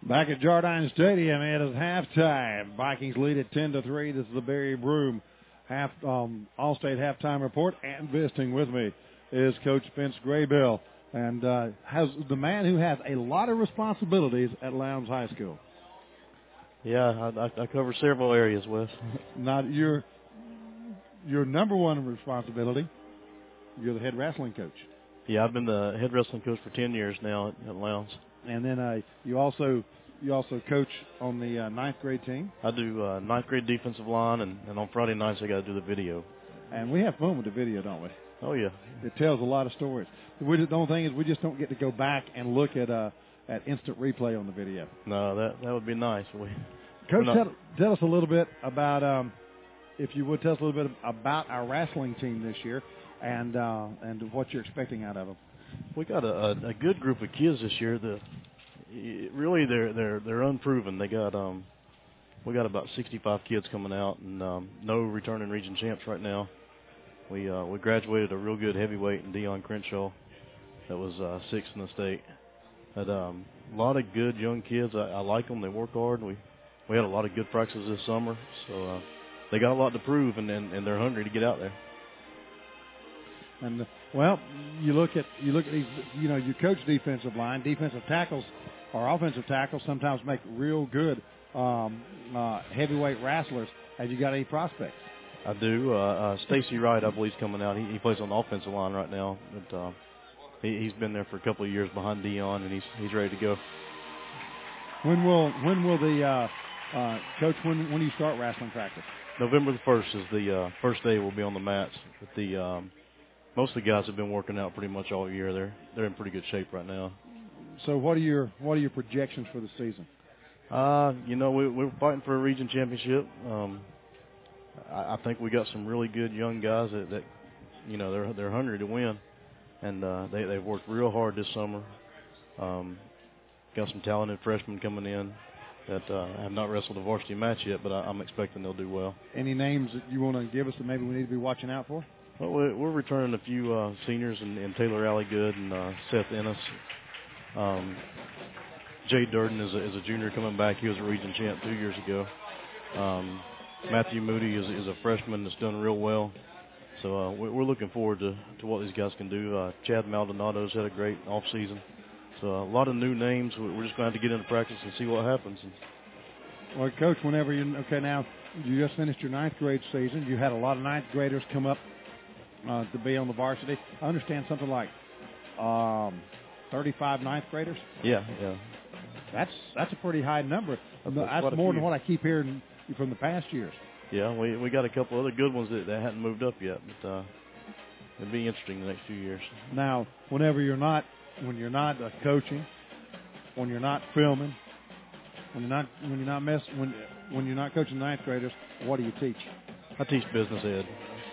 Back at Jardine Stadium, it is halftime. Vikings lead at 10-3. This is the Barry Broom All-State halftime report. And visiting with me is Coach Vince Graybill, and has the man who has a lot of responsibilities at Lowndes High School. Yeah, I cover several areas, Wes. Not your number one responsibility. You're the head wrestling coach. Yeah, I've been the head wrestling coach for 10 years now at Lowndes. And then you also coach on the ninth grade team. I do ninth grade defensive line, and on Friday nights I got to do the video. And we have fun with the video, don't we? Oh yeah, it tells a lot of stories. The only thing is we just don't get to go back and look at instant replay on the video. No, that would be nice. Coach, tell us a little bit about, if you would, tell us a little bit about our wrestling team this year and what you're expecting out of them. We got a good group of kids this year. Really they're unproven. We got about 65 kids coming out, and no returning region champs right now. We graduated a real good heavyweight in Dion Crenshaw that was sixth in the state. Had a lot of good young kids. I like them. They work hard. We had a lot of good practices this summer, so they got a lot to prove, and they're hungry to get out there. And well, you look at these. You coach defensive line, defensive tackles, or offensive tackles sometimes make real good heavyweight wrestlers. Have you got any prospects? I do. Stacy Wright, I believe, is coming out. He plays on the offensive line right now, but he's been there for a couple of years behind Dion, and he's ready to go. When will the coach? When do you start wrestling practice? November the 1st is the first day we'll be on the mats. But most of the guys have been working out pretty much all year. They're in pretty good shape right now. So what are your projections for the season? We're fighting for a region championship. I think we got some really good young guys that they're hungry to win, and they've worked real hard this summer. Got some talented freshmen coming in that have not wrestled a varsity match yet, but I'm expecting they'll do well. Any names that you want to give us that maybe we need to be watching out for? Well, we're returning a few seniors in Taylor Alligood and Seth Ennis. Jay Durden is a junior coming back. He was a region champ 2 years ago. Matthew Moody is a freshman that's done real well. So we're looking forward to what these guys can do. Chad Maldonado's had a great off season. So a lot of new names. We're just going to have to get into practice and see what happens. Well, Coach, whenever now you just finished your ninth grade season. You had a lot of ninth graders come up to be on the varsity. I understand something like 35 ninth graders. Yeah. That's a pretty high number. That's more than what I keep hearing from the past years. Yeah, we got a couple other good ones that hadn't moved up yet, but it'll be interesting the next few years. Now, when you're not coaching, when you're not filming, when you're not coaching ninth graders, what do you teach? I teach business ed.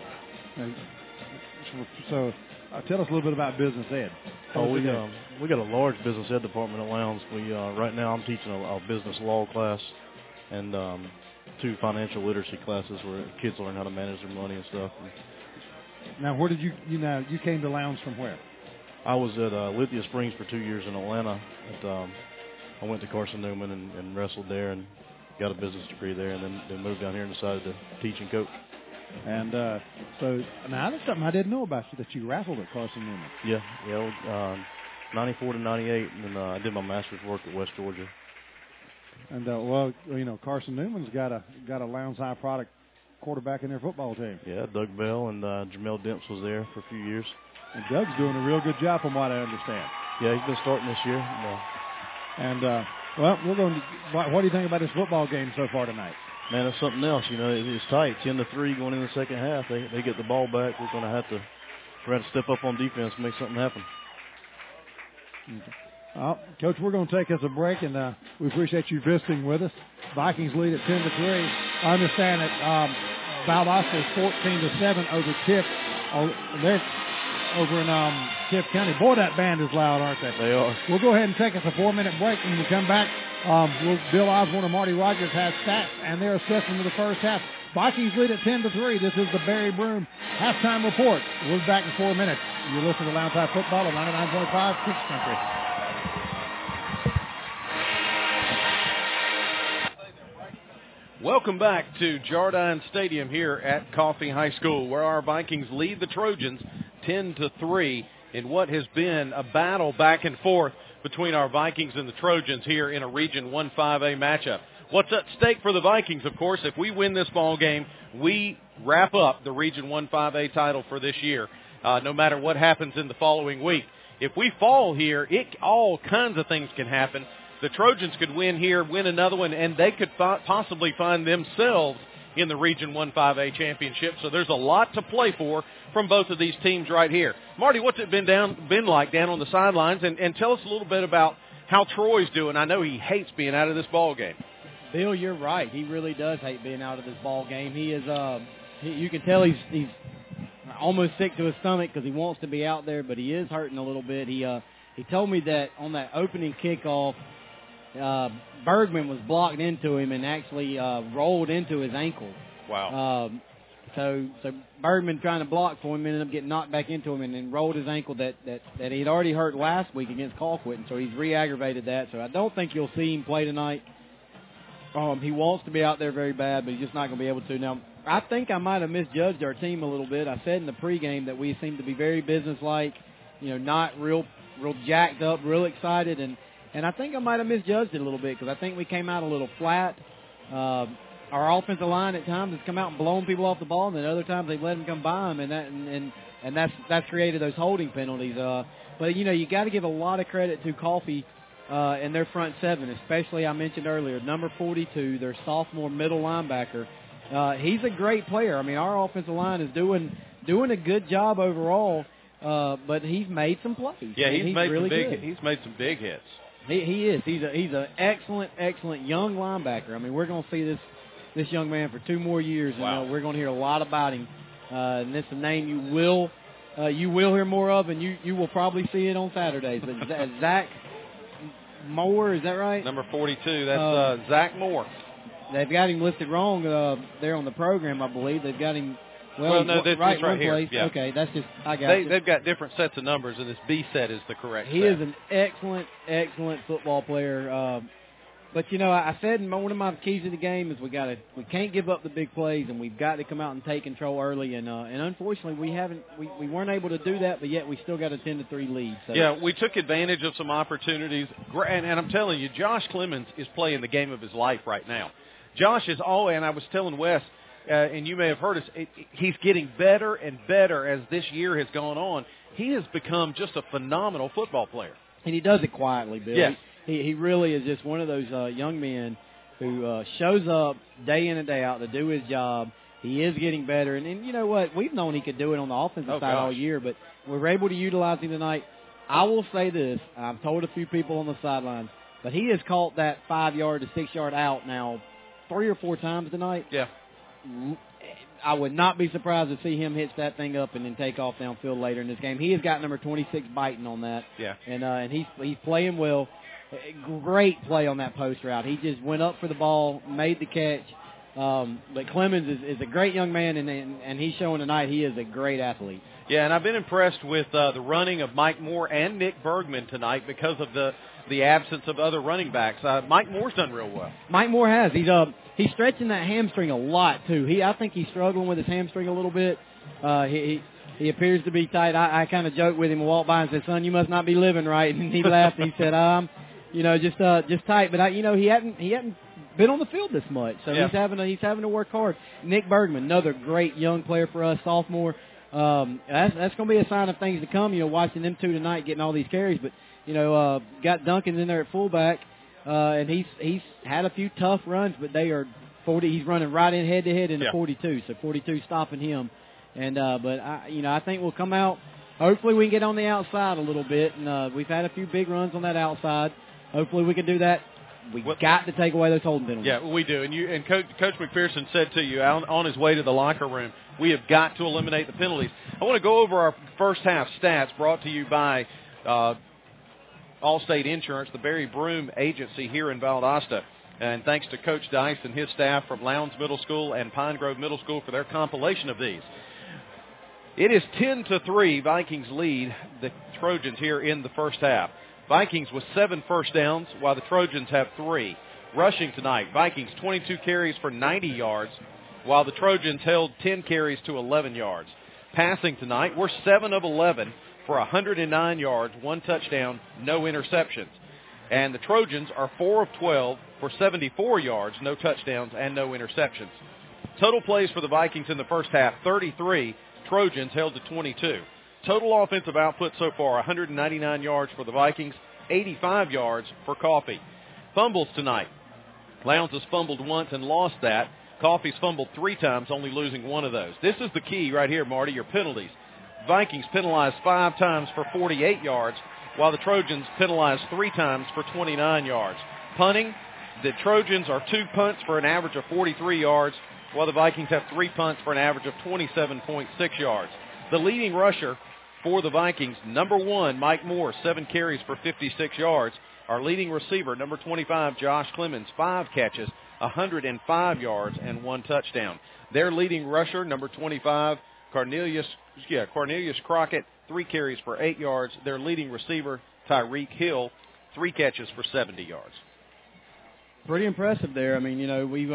So tell us a little bit about business ed. We got a large business ed department at Lowndes. Right now I'm teaching a business law class and 2 financial literacy classes where kids learn how to manage their money and stuff. Now, where did you came to Lowndes from where? I was at Lithia Springs for 2 years in Atlanta. I went to Carson Newman and wrestled there and got a business degree there, and then moved down here and decided to teach and coach. And so now that's something I didn't know about you, that you wrestled at Carson Newman. Yeah, 94 to 98, and then I did my master's work at West Georgia. And Carson Newman's got a Lowndes High product quarterback in their football team. Yeah, Doug Bell and Jamel Demps was there for a few years. And Doug's doing a real good job, from what I understand. Yeah, he's been starting this year. We're going to. What do you think about this football game so far tonight? Man, it's something else. It's tight, 10-3 going in the second half. They get the ball back. We're going to have to step up on defense and make something happen. Okay. Coach, we're going to take us a break, and we appreciate you visiting with us. Vikings lead at 10-3. I understand that Valdosta is 14-7 over Tiff. They're over in Tiff County. Boy, that band is loud, aren't they? They are. We'll go ahead and take us a 4-minute break. When we come back, Bill Osborne and Marty Rogers have stats and their assessment of the first half. Vikings lead at 10-3. This is the Barry Broom halftime report. We'll be back in 4 minutes. You're listening to Lowndes High Football on 99.5 Kids Country. Welcome back to Jardine Stadium here at Coffee High School, where our Vikings lead the Trojans 10-3 in what has been a battle back and forth between our Vikings and the Trojans here in a Region 1-5A matchup. What's at stake for the Vikings, of course, if we win this ball game, we wrap up the Region 1-5A title for this year, no matter what happens in the following week. If we fall here, all kinds of things can happen. The Trojans could win here, win another one, and they could possibly find themselves in the Region 1-5A championship. So there's a lot to play for from both of these teams right here. Marty, what's it been like down on the sidelines? And tell us a little bit about how Troy's doing. I know he hates being out of this ball game. Bill, you're right. He really does hate being out of this ball game. He is. You can tell he's almost sick to his stomach because he wants to be out there, but he is hurting a little bit. He told me that on that opening kickoff, Bergman was blocked into him and actually rolled into his ankle. Wow. So Bergman trying to block for him ended up getting knocked back into him and then rolled his ankle that he'd already hurt last week against Colquitt, and so he's re-aggravated that. So I don't think you'll see him play tonight. He wants to be out there very bad, but he's just not going to be able to. Now, I think I might have misjudged our team a little bit. I said in the pregame that we seemed to be very businesslike, not real jacked up, real excited, and I think I might have misjudged it a little bit because I think we came out a little flat. Our offensive line at times has come out and blown people off the ball, and then other times they've let them come by them, and that's created those holding penalties. But you got to give a lot of credit to Coffee and their front seven, especially I mentioned earlier, number 42, their sophomore middle linebacker. He's a great player. I mean, our offensive line is doing a good job overall, but he's made some plays. Yeah, he's made really some big hits. He is. He's an excellent young linebacker. I mean, we're going to see this young man for 2 more years, and wow. We're going to hear a lot about him. And it's a name you will hear more of, and you will probably see it on Saturdays. But Zach Moore, is that right? Number 42. That's Zach Moore. They've got him listed wrong there on the program, I believe. They've got him. Well, no, that's right here. Place. Yeah. Okay, that's just I got it. They've got different sets of numbers, and this B set is the correct He set. is an excellent football player. But I said one of my keys to the game is we can't give up the big plays, and we've got to come out and take control early. And unfortunately, we weren't able to do that, but yet we still got a 10-3 lead. So. Yeah, we took advantage of some opportunities, and I'm telling you, Josh Clemens is playing the game of his life right now. Josh is and I was telling Wes, and you may have heard us, he's getting better and better as this year has gone on. He has become just a phenomenal football player. And he does it quietly, Bill. Yes. He really is just one of those young men who shows up day in and day out to do his job. He is getting better. And you know what? We've known he could do it on the offensive side all year, but we were able to utilize him tonight. I will say this. I've told a few people on the sidelines, but he has caught that 5-yard to 6-yard out now 3 or 4 times tonight. Yeah. I would not be surprised to see him hitch that thing up and then take off downfield later in this game. He has got number 26 biting on that. Yeah. And he's playing well. Great play on that post route. He just went up for the ball, made the catch. But Clemens is a great young man, and he's showing tonight he is a great athlete. Yeah, and I've been impressed with the running of Mike Moore and Nick Bergman tonight because of the absence of other running backs. Mike Moore's done real well. Mike Moore has. He's stretching that hamstring a lot too. I think he's struggling with his hamstring a little bit. He appears to be tight. I kind of joked with him and walked by and said, "Son, you must not be living right." And he laughed and he said, just tight." But he hadn't been on the field this much, so yeah. he's having to work hard. Nick Bergman, another great young player for us, sophomore. That's going to be a sign of things to come. Watching them two tonight getting all these carries, but got Duncan in there at fullback, and he's had a few tough runs, but they are 40. He's running right in head to head in the 42, so 42 stopping him. And but I think we'll come out. Hopefully we can get on the outside a little bit, and we've had a few big runs on that outside. Hopefully we can do that. We've got to take away those holding penalties. Yeah, we do. And Coach McPherson said to you on his way to the locker room, we have got to eliminate the penalties. I want to go over our first half stats brought to you by Allstate Insurance, the Barry Broom agency here in Valdosta. And thanks to Coach Dice and his staff from Lowndes Middle School and Pine Grove Middle School for their compilation of these. It is 10-3. Vikings lead the Trojans here in the first half. Vikings with 7 first downs, while the Trojans have 3. Rushing tonight, Vikings 22 carries for 90 yards, while the Trojans held 10 carries to 11 yards. Passing tonight, we're 7 of 11 for 109 yards, 1 touchdown, no interceptions. And the Trojans are 4 of 12 for 74 yards, no touchdowns, and no interceptions. Total plays for the Vikings in the first half, 33. Trojans held to 22. Total offensive output so far, 199 yards for the Vikings, 85 yards for Coffee. Fumbles tonight. Lowndes has fumbled once and lost that. Coffee's fumbled 3 times, only losing 1 of those. This is the key right here, Marty, your penalties. Vikings penalized 5 times for 48 yards, while the Trojans penalized 3 times for 29 yards. Punting, the Trojans are 2 punts for an average of 43 yards, while the Vikings have 3 punts for an average of 27.6 yards. The leading rusher for the Vikings, number 1, Mike Moore, 7 carries for 56 yards. Our leading receiver, number 25, Josh Clemens, 5 catches, 105 yards, and 1 touchdown. Their leading rusher, number 25, Cornelius Crockett, 3 carries for 8 yards. Their leading receiver, Tyreek Hill, 3 catches for 70 yards. Pretty impressive there. I mean, you know, we've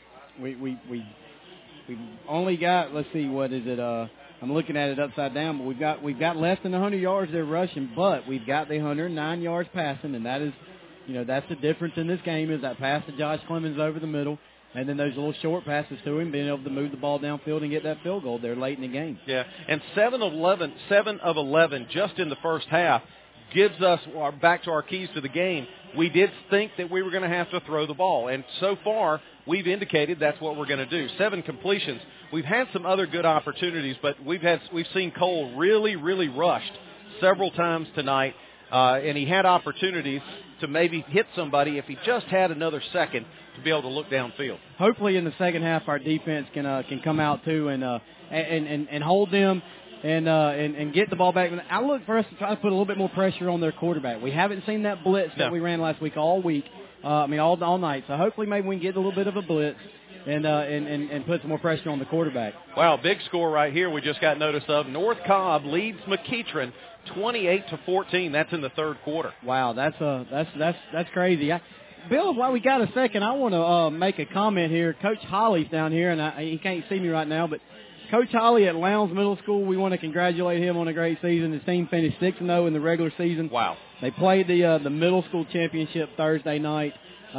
only got, let's see, what is it? I'm looking at it upside down, but we've got less than 100 yards there rushing, but we've got the 109 yards passing, and that is, you know, that's the difference in this game is that pass to Josh Clemens over the middle, and then those little short passes to him, being able to move the ball downfield and get that field goal there late in the game. Yeah, and 7 of 11 just in the first half gives us, back to our keys to the game, we did think that we were going to have to throw the ball, and so far we've indicated that's what we're going to do. 7 completions. We've had some other good opportunities, but we've seen Cole really, really rushed several times tonight, and he had opportunities to maybe hit somebody if he just had another second to be able to look downfield. Hopefully in the second half our defense can come out too and hold them and get the ball back. I look for us to try to put a little bit more pressure on their quarterback. We haven't seen that blitz that we ran last week all week. All night. So hopefully maybe we can get a little bit of a blitz and put some more pressure on the quarterback. Wow, big score right here we just got notice of. North Cobb leads McEachern 28-14. That's in the third quarter. Wow, that's crazy. Bill, while we got a second, I want to make a comment here. Coach Holly's down here, and he can't see me right now, but Coach Holly at Lowndes Middle School, we want to congratulate him on a great season. His team finished 6-0 in the regular season. Wow. They played the middle school championship Thursday night.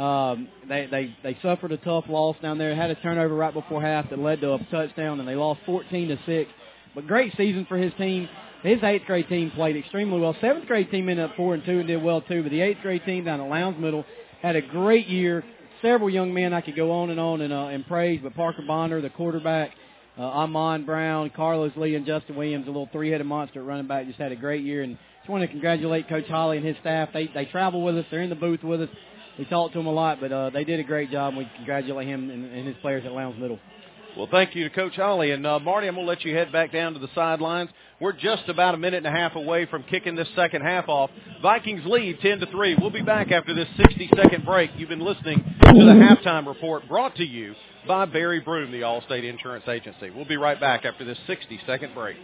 They suffered a tough loss down there. Had a turnover right before half that led to a touchdown, and they lost 14-6. But great season for his team. His 8th grade team played extremely well. 7th grade team ended up 4-2 and did well too. But the 8th grade team down at Lowndes Middle had a great year. Several young men I could go on and praise, but Parker Bonner, the quarterback, Amon Brown, Carlos Lee, and Justin Williams, a little 3-headed monster at running back, just had a great year. And just want to congratulate Coach Holly and his staff. They travel with us. They're in the booth with us. We talk to them a lot, but they did a great job, and we congratulate him and his players at Lowndes Middle. Well, thank you to Coach Holly. And, Marty, I'm going to let you head back down to the sidelines. We're just about a minute and a half away from kicking this second half off. Vikings lead 10-3. We'll be back after this 60-second break. You've been listening to the Halftime Report brought to you by Barry Broom, the Allstate Insurance Agency. We'll be right back after this 60-second break.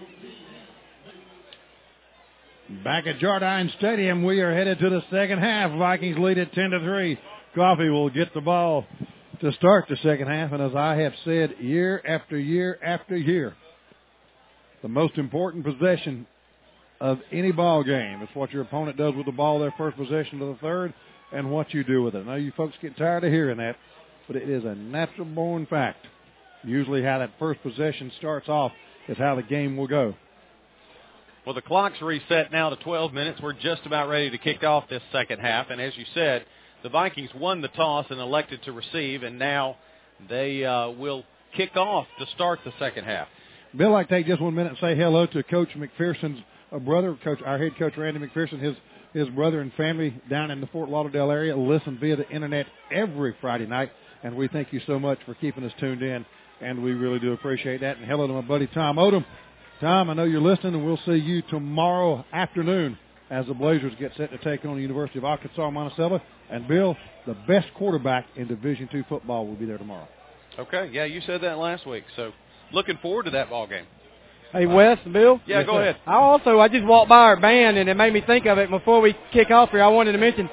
Back at Jardine Stadium, we are headed to the second half. Vikings lead at 10-3. Coffee will get the ball to start the second half, and as I have said year after year after year, the most important possession of any ball game is what your opponent does with the ball their first possession to the third and what you do with it. I know you folks get tired of hearing that, but it is a natural-born fact. Usually how that first possession starts off is how the game will go. Well, the clock's reset now to 12 minutes. We're just about ready to kick off this second half, and as you said, the Vikings won the toss and elected to receive, and now they will kick off to start the second half. Bill, I'd take just 1 minute and say hello to Coach McPherson's brother, our head coach Randy McPherson. His brother and family down in the Fort Lauderdale area listen via the internet every Friday night, and we thank you so much for keeping us tuned in, and we really do appreciate that. And hello to my buddy Tom Odom. Tom, I know you're listening, and we'll see you tomorrow afternoon as the Blazers get set to take on the University of Arkansas Monticello. And, Bill, the best quarterback in Division II football will be there tomorrow. Okay, yeah, you said that last week, so looking forward to that ball game. Hey, Wes, Bill? Yeah, yes, go ahead. I just walked by our band, and it made me think of it. Before we kick off here, I wanted to mention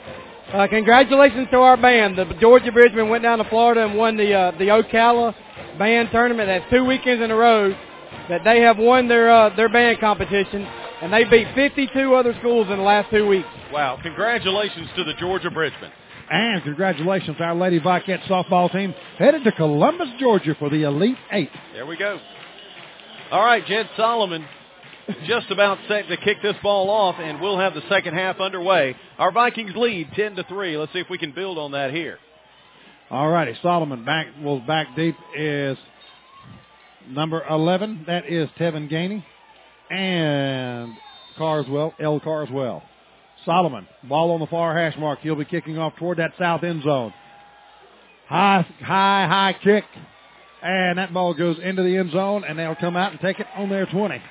Congratulations to our band. The Georgia Bridgemen went down to Florida and won the Ocala band tournament. That's 2 weekends in a row that they have won their band competition, and they beat 52 other schools in the last 2 weeks. Wow. Congratulations to the Georgia Bridgemen. And congratulations to our Lady Viquette softball team headed to Columbus, Georgia for the Elite Eight. There we go. All right, Jed Solomon just about set to kick this ball off, and we'll have the second half underway. Our Vikings lead 10-3. Let's see if we can build on that here. All righty, Solomon back deep is number 11. That is Tevin Gainey. And L. Carswell. Solomon, ball on the far hash mark. He'll be kicking off toward that south end zone. High kick. And that ball goes into the end zone, and they'll come out and take it on their 20.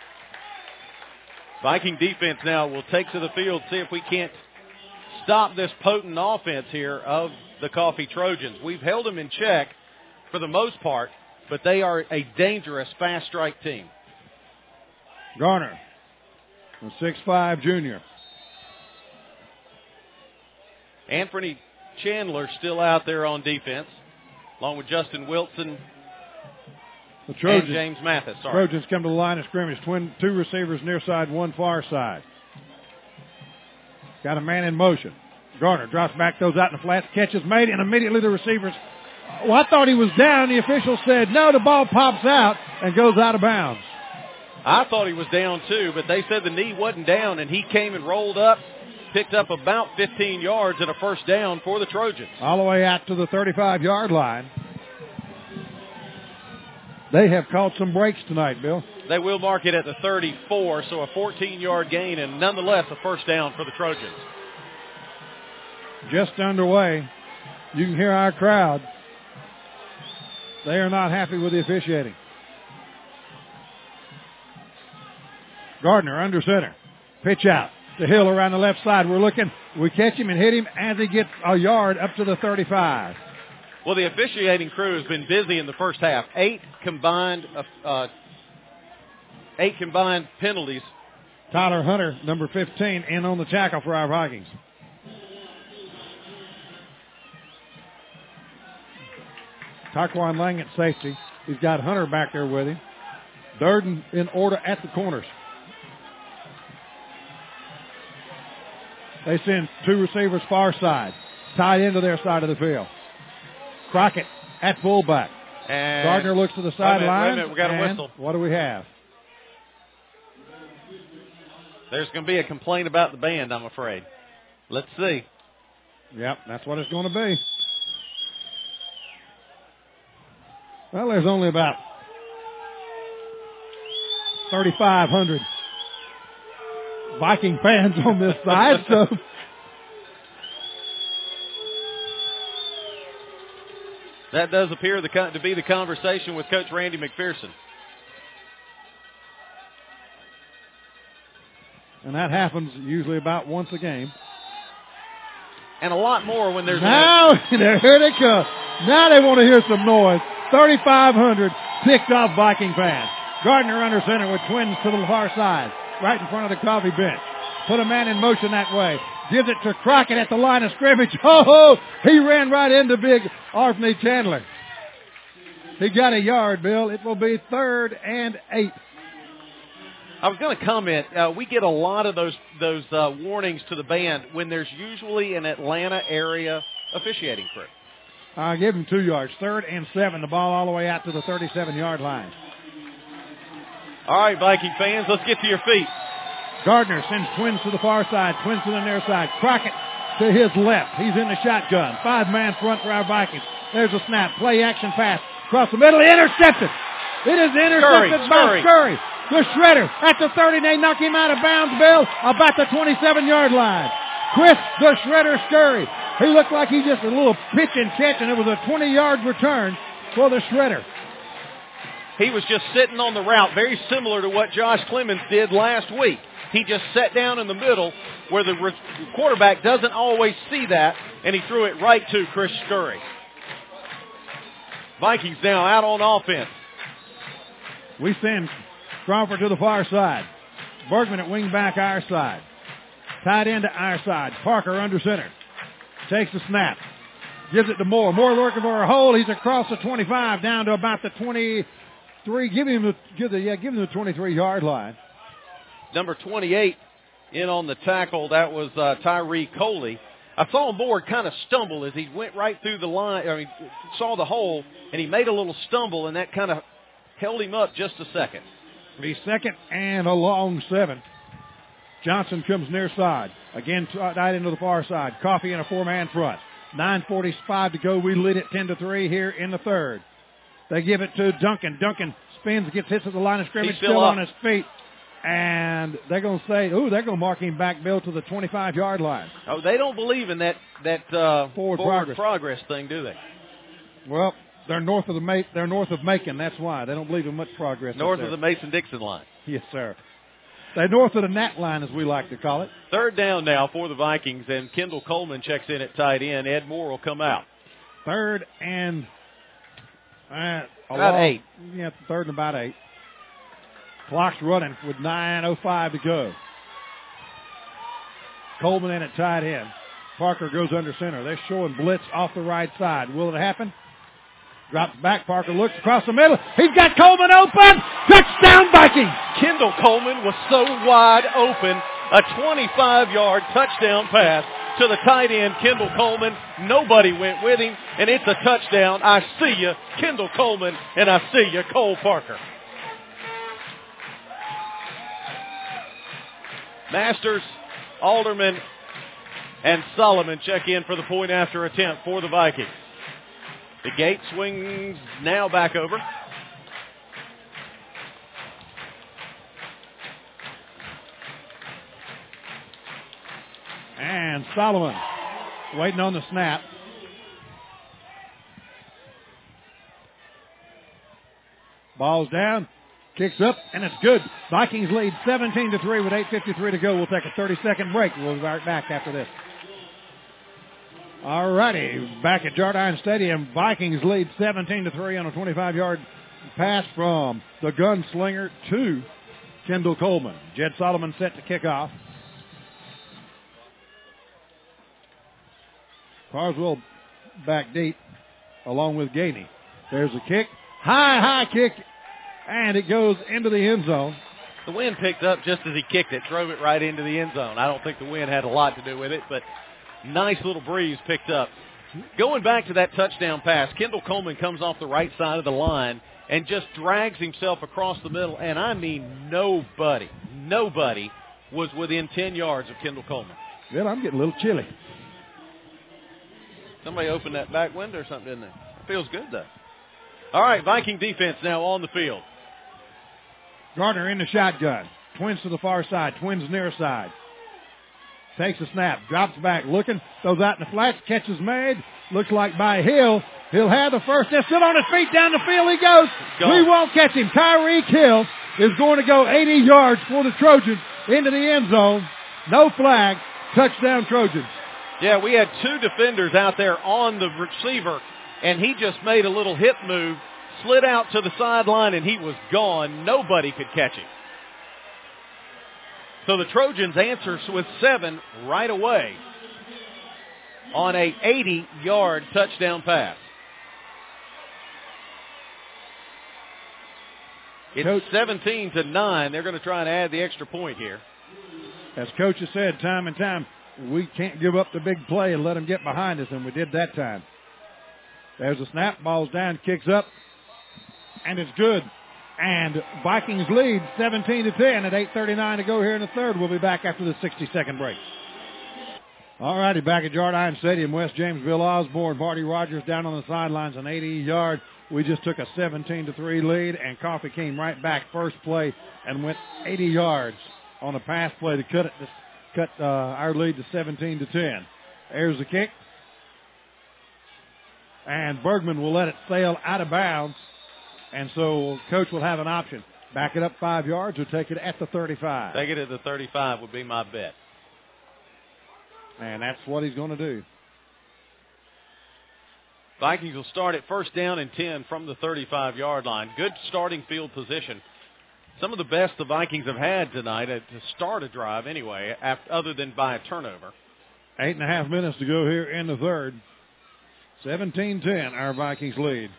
Viking defense now will take to the field, see if we can't stop this potent offense here of the Coffee Trojans. We've held them in check for the most part, but they are a dangerous fast strike team. Garner, a 6'5" junior. Anthony Chandler still out there on defense, along with Justin Wilson the Trojans, and James Mathis. Trojans come to the line of scrimmage. Two receivers near side, one far side. Got a man in motion. Garner drops back, throws out in the flats, catches made, and immediately the receivers. Well, I thought he was down. The official said no. The ball pops out and goes out of bounds. I thought he was down too, but they said the knee wasn't down, and he came and rolled up, picked up about 15 yards and a first down for the Trojans. All the way out to the 35-yard line. They have caught some breaks tonight, Bill. They will mark it at the 34, so a 14-yard gain, and nonetheless a first down for the Trojans. Just underway. You can hear our crowd. They are not happy with the officiating. Gardner under center. Pitch out to Hill around the left side. We catch him and hit him as he gets a yard up to the 35. Well, the officiating crew has been busy in the first half. Eight combined penalties. Tyler Hunter, number 15, in on the tackle for our Vikings. Taquan Lang at safety. He's got Hunter back there with him. Durden in order at the corners. They send two receivers far side, tied into their side of the field. Crockett at fullback. And Gardner looks to the sideline. Wait a minute, we got a whistle. What do we have? There's going to be a complaint about the band, I'm afraid. Let's see. Yep, that's what it's going to be. Well, there's only about 3,500 Viking fans on this side, so that does appear to be the conversation with Coach Randy McPherson. And that happens usually about once a game. And a lot more when there's now here they come. Now they want to hear some noise. 3,500 ticked off Viking fans. Gardner under center with twins to the far side, right in front of the coffee bench. Put a man in motion that way. Gives it to Crockett at the line of scrimmage. Oh, he ran right into big Anthony Chandler. He got a yard, Bill. It will be 3rd and 8. I was going to comment, we get a lot of those warnings to the band when there's usually an Atlanta area officiating crew. I'll give him 2 yards. 3rd and 7. The ball all the way out to the 37-yard line. All right, Viking fans, let's get to your feet. Gardner sends twins to the far side, twins to the near side. Crockett to his left. He's in the shotgun. 5-man front for our Vikings. There's a snap. Play action pass. Across the middle. Intercepted. It is intercepted by Scurry. The Shredder at the 30. They knock him out of bounds, Bill, about the 27-yard line. Chris the Shredder Scurry. He looked like he just a little pitch and catch, and it was a 20-yard return for the Shredder. He was just sitting on the route, very similar to what Josh Clemens did last week. He just sat down in the middle where the quarterback doesn't always see that, and he threw it right to Chris Scurry. Vikings now out on offense. We send Crawford to the far side. Bergman at wing back our side. Tied into our side. Parker under center. Takes the snap. Gives it to Moore. Moore looking for a hole. He's across the 25 down to about the 23. Give him the 23-yard line. Number 28 in on the tackle. That was Tyree Coley. I saw Moore kind of stumble as he went right through the line. I mean, saw the hole, and he made a little stumble, and that kind of held him up just a second. The second and a long 7. Johnson comes near side. Again, tight into the far side. Coffee in a 4-man front. 9:45 to go. We lead it 10-3 here in the third. They give it to Duncan. Duncan spins, gets hit to the line of scrimmage, still on his feet. And they're going to say, they're going to mark him back, Bill, to the 25-yard line. Oh, they don't believe in that forward progress thing, do they? Well, they're north of Macon. That's why they don't believe in much progress. North of the Mason-Dixon line. Yes, sir. They're north of the Nat line, as we like to call it. Third down now for the Vikings, and Kendall Coleman checks in at tight end. Ed Moore will come out. Third and about 8. Yeah, third and about 8. Clock's running with 9:05 to go. Coleman in at tight end. Parker goes under center. They're showing blitz off the right side. Will it happen? Drops back. Parker looks across the middle. He's got Coleman open. Touchdown, Vikings. Kendall Coleman was so wide open. A 25-yard touchdown pass to the tight end, Kendall Coleman. Nobody went with him, and it's a touchdown. I see you, Kendall Coleman, and I see you, Cole Parker. Masters, Alderman, and Solomon check in for the point-after attempt for the Vikings. The gate swings now back over. And Solomon waiting on the snap. Ball's down. Kicks up, and it's good. Vikings lead 17-3 with 8:53 to go. We'll take a 30-second break. We'll be right back after this. All righty, back at Jardine Stadium, Vikings lead 17-3 on a 25-yard pass from the gunslinger to Kendall Coleman. Jed Solomon set to kick off. Carswell back deep along with Gainey. There's a kick. High kick, and it goes into the end zone. The wind picked up just as he kicked it, drove it right into the end zone. I don't think the wind had a lot to do with it, but nice little breeze picked up. Going back to that touchdown pass, Kendall Coleman comes off the right side of the line and just drags himself across the middle, and I mean nobody was within 10 yards of Kendall Coleman. Well, I'm getting a little chilly. Somebody opened that back window or something, didn't they? It feels good, though. All right, Viking defense now on the field. Gardner in the shotgun. Twins to the far side. Twins near side. Takes a snap. Drops back. Looking. Throws out in the flats. Catch is made. Looks like by Hill. He'll have the first. They're still on his feet. Down the field he goes. We won't catch him. Tyreek Hill is going to go 80 yards for the Trojans into the end zone. No flag. Touchdown Trojans. Yeah, we had two defenders out there on the receiver, and he just made a little hip move, slid out to the sideline, and he was gone. Nobody could catch him. So the Trojans answer with 7 right away on a 80-yard touchdown pass. It's 17-9. They're going to try and add the extra point here. As Coach has said time and time, we can't give up the big play and let them get behind us, and we did that time. There's a snap. Ball's down, kicks up, and it's good. And Vikings lead 17-10 at 8:39 to go here in the third. We'll be back after the 60-second break. All righty, back at Jardine Stadium, West James, Bill Osborne, Marty Rogers down on the sidelines, an 80-yard. We just took a 17-3 lead, and Coffee came right back first play and went 80 yards on a pass play to cut our lead to 17-10. There's the kick. And Bergman will let it sail out of bounds. And so Coach will have an option. Back it up 5 yards or take it at the 35. Take it at the 35 would be my bet. And that's what he's going to do. Vikings will start at first down and 10 from the 35-yard line. Good starting field position. Some of the best the Vikings have had tonight to start a drive anyway, other than by a turnover. 8.5 minutes to go here in the third. 17-10, our Vikings lead.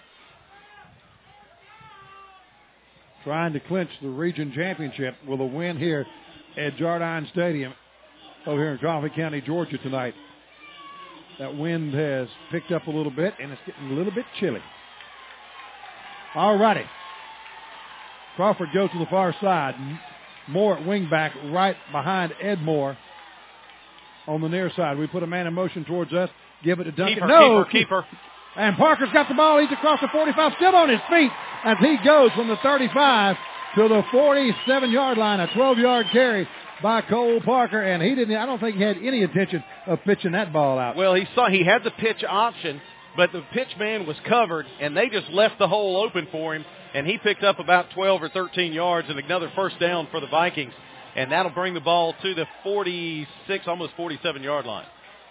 Trying to clinch the region championship with a win here at Jardine Stadium over here in Coffee County, Georgia tonight. That wind has picked up a little bit, and it's getting a little bit chilly. All righty. Crawford goes to the far side. Moore at wingback right behind Ed Moore on the near side. We put a man in motion towards us. Give it to Duncan. Keeper. And Parker's got the ball. He's across the 45, still on his feet as he goes from the 35 to the 47-yard line. A 12-yard carry by Cole Parker, and I don't think he had any intention of pitching that ball out. Well, he had the pitch option, but the pitch man was covered, and they just left the hole open for him, and he picked up about 12 or 13 yards and another first down for the Vikings, and that'll bring the ball to the 46, almost 47-yard line.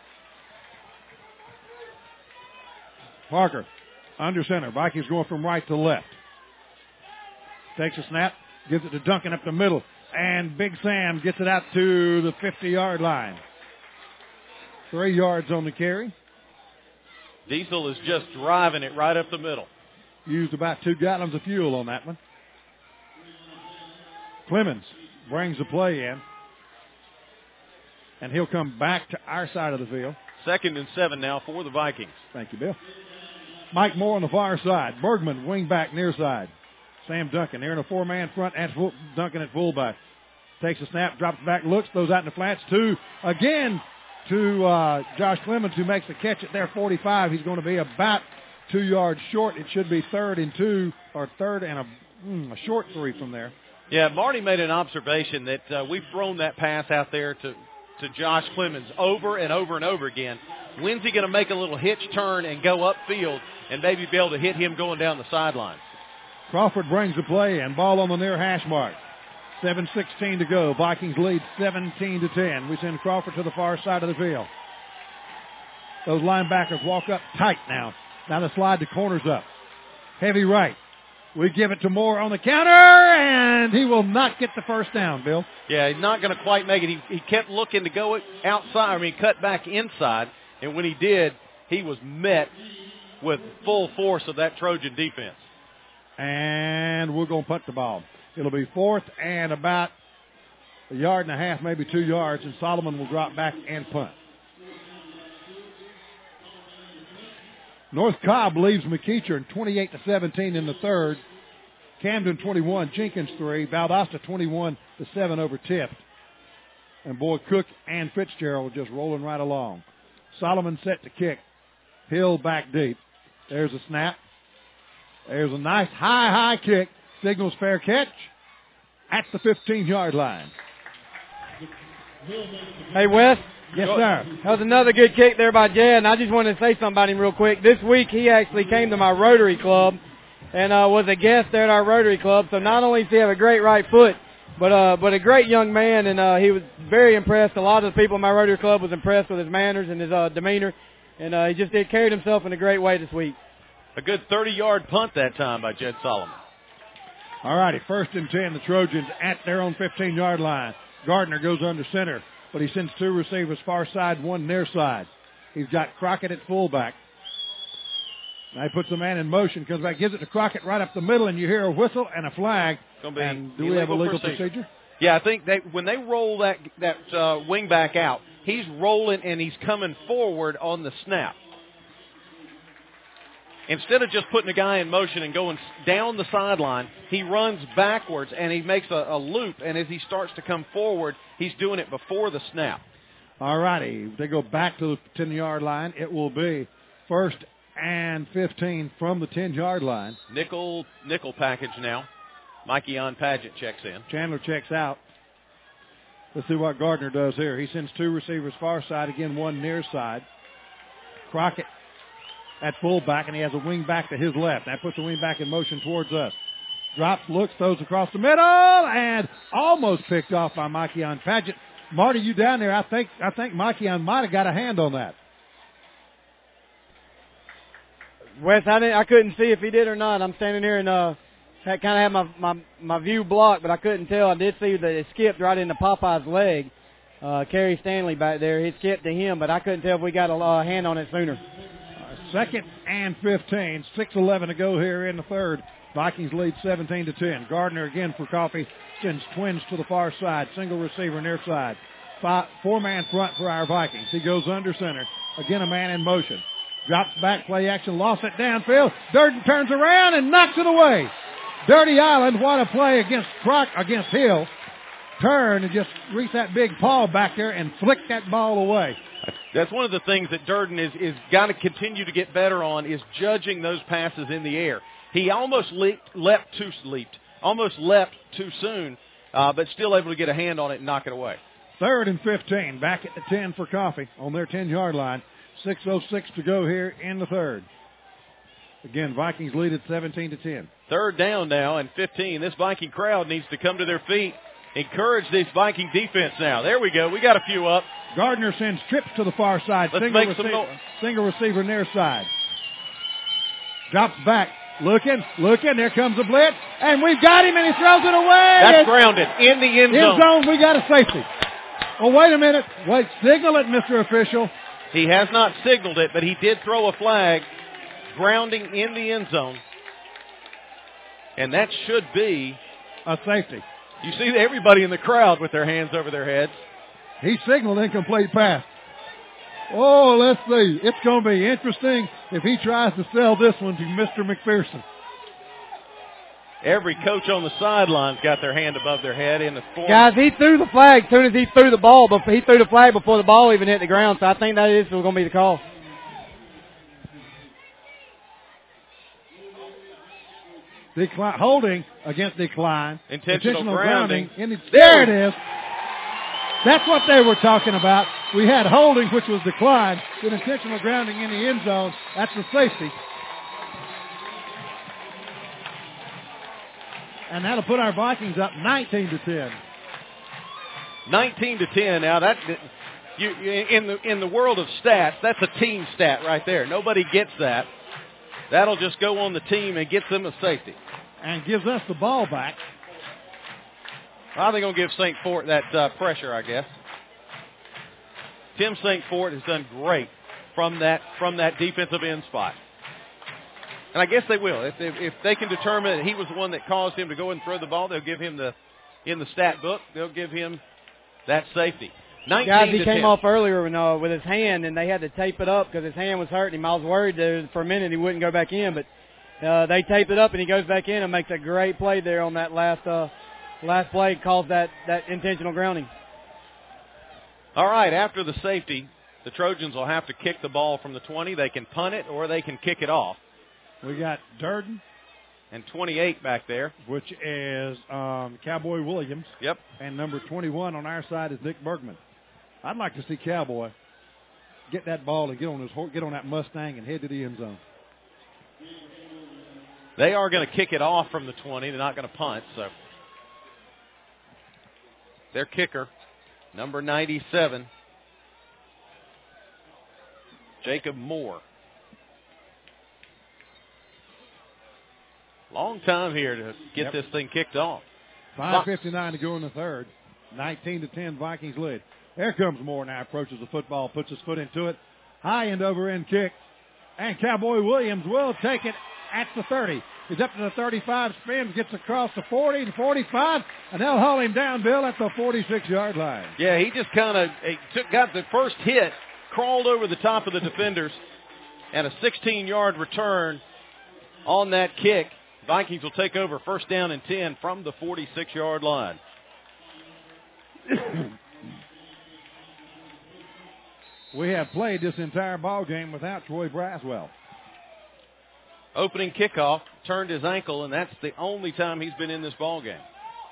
Parker, under center. Vikings going from right to left. Takes a snap, gives it to Duncan up the middle, and Big Sam gets it out to the 50-yard line. 3 yards on the carry. Diesel is just driving it right up the middle. Used about 2 gallons of fuel on that one. Clemens brings the play in, and he'll come back to our side of the field. 2nd and 7 now for the Vikings. Thank you, Bill. Mike Moore on the far side. Bergman, wing back, near side. Sam Duncan, they're in a 4-man front. Duncan at fullback. Takes a snap, drops back, looks, throws out in the flats. Again to Josh Clemens, who makes the catch at their 45. He's going to be about 2 yards short. It should be 3rd and 2, or 3rd and a short 3 from there. Yeah, Marty made an observation that we've thrown that pass out there to Josh Clemens over and over and over again. When's he going to make a little hitch turn and go upfield and maybe be able to hit him going down the sideline? Crawford brings the play and ball on the near hash mark. 7:16 to go. Vikings lead 17-10. We send Crawford to the far side of the field. Those linebackers walk up tight now. Now the slide the corners up. Heavy right. We give it to Moore on the counter, and he will not get the first down, Bill. Yeah, he's not going to quite make it. He kept looking to go outside, cut back inside, and when he did, he was met with full force of that Trojan defense. And we're going to punt the ball. It'll be 4th and about 1.5 yards, maybe 2 yards, and Solomon will drop back and punt. North Cobb leaves McEachern 28-17 in the third. Camden 21, Jenkins 3, Valdosta 21-7 over Tift. And boy, Cook and Fitzgerald just rolling right along. Solomon set to kick. Hill back deep. There's a snap. There's a nice high kick. Signals fair catch at the 15-yard line. Hey, Wes. Yes, sir. That was another good kick there by Jed, and I just wanted to say something about him real quick. This week he actually came to my Rotary Club and was a guest there at our Rotary Club. So not only does he have a great right foot, but a great young man, and he was very impressed. A lot of the people in my Rotary Club was impressed with his manners and his demeanor, and he just carried himself in a great way this week. A good 30-yard punt that time by Jed Solomon. All righty, 1st and 10, the Trojans at their own 15-yard line. Gardner goes under center, but he sends 2 receivers far side, 1 near side. He's got Crockett at fullback. Now he puts the man in motion, comes back, gives it to Crockett right up the middle, and you hear a whistle and a flag. And do we have a legal procedure? Yeah, I think when they roll that wing back out, he's rolling and he's coming forward on the snap. Instead of just putting a guy in motion and going down the sideline, he runs backwards and he makes a loop, and as he starts to come forward, he's doing it before the snap. All righty, they go back to the 10-yard line. It will be 1st and 15 from the 10-yard line. Nickel package now. Mikey on Paget checks in. Chandler checks out. Let's see what Gardner does here. He sends 2 receivers far side, again 1 near side. Crockett at fullback, and he has a wing back to his left. That puts the wing back in motion towards us. Drops, looks, throws across the middle, and almost picked off by Mikey-on Paget. Marty, you down there, I think Mikey-on might have got a hand on that. Wes, I couldn't see if he did or not. I'm standing here and kind of had my view blocked, but I couldn't tell. I did see that it skipped right into Popeye's leg. Kerry Stanley back there. He skipped to him, but I couldn't tell if we got a hand on it sooner. Second and 15. 6:11 to go here in the third. Vikings lead 17-10. Gardner again for Coffee. Sends twins to the far side. Single receiver near side. Four-man front for our Vikings. He goes under center. Again, a man in motion. Drops back, play action, lost it downfield. Durden turns around and knocks it away. Dirty Island, what a play against Hill. Turn and just reach that big paw back there and flick that ball away. That's one of the things that Durden is got to continue to get better on, is judging those passes in the air. He almost leapt too soon, but still able to get a hand on it and knock it away. Third and 15, back at the 10 for Coffee on their 10-yard line. 6:06 to go here in the third. Again, Vikings lead at 17-10. Third down now and 15. This Viking crowd needs to come to their feet. Encourage this Viking defense now. There we go. We got a few up. Gardner sends trips to the far side. Single receiver near side. Drops back. Looking. There comes a blitz. And we've got him, and he throws it away. That's grounded in the end zone. End zone, we got a safety. Oh, wait a minute. Wait, signal it, Mr. Official. He has not signaled it, but he did throw a flag. Grounding in the end zone. And that should be a safety. You see everybody in the crowd with their hands over their heads. He signaled incomplete pass. Oh, let's see. It's going to be interesting if he tries to sell this one to Mr. McPherson. Every coach on the sidelines got their hand above their head in the form. Guys, he threw the flag as soon as he threw the ball, but he threw the flag before the ball even hit the ground, so I think that is going to be the call. Holding against decline. Intentional grounding. There it is. That's what they were talking about. We had holding, which was decline, with intentional grounding in the end zone. That's the safety. And that'll put our Vikings up 19-10. 19-10. Now that in the world of stats, that's a team stat right there. Nobody gets that. That'll just go on the team and gets them a safety. And gives us the ball back. Well, they're going to give St. Fort that pressure, I guess. Tim St. Fort has done great from that defensive end spot. And I guess they will. If they can determine that he was the one that caused him to go and throw the ball, they'll give him in the stat book, they'll give him that safety. 19 Guys, he to came 10. off earlier with his hand, and they had to tape it up because his hand was hurting him. I was worried that for a minute he wouldn't go back in, but they tape it up, and he goes back in and makes a great play there on that last play, calls that intentional grounding. All right, after the safety, the Trojans will have to kick the ball from the 20. They can punt it or they can kick it off. We got Durden. And 28 back there. Which is Cowboy Williams. Yep. And number 21 on our side is Nick Bergman. I'd like to see Cowboy get that ball and get on that Mustang and head to the end zone. They are going to kick it off from the 20. They're not going to punt, so. Their kicker, number 97, Jacob Moore. Long time here to get this thing kicked off. 5:59 to go in the third. 19-10 Vikings lead. There comes Moore now, approaches the football, puts his foot into it. High end over end kick. And Cowboy Williams will take it at the 30. He's up to the 35, spins, gets across the 40 to 45, and they'll haul him down, Bill, at the 46-yard line. Yeah, he just kind of got the first hit, crawled over the top of the defenders, and a 16-yard return on that kick. Vikings will take over first down and 10 from the 46-yard line. We have played this entire ball game without Troy Braswell. Opening kickoff, turned his ankle, and that's the only time he's been in this ball game.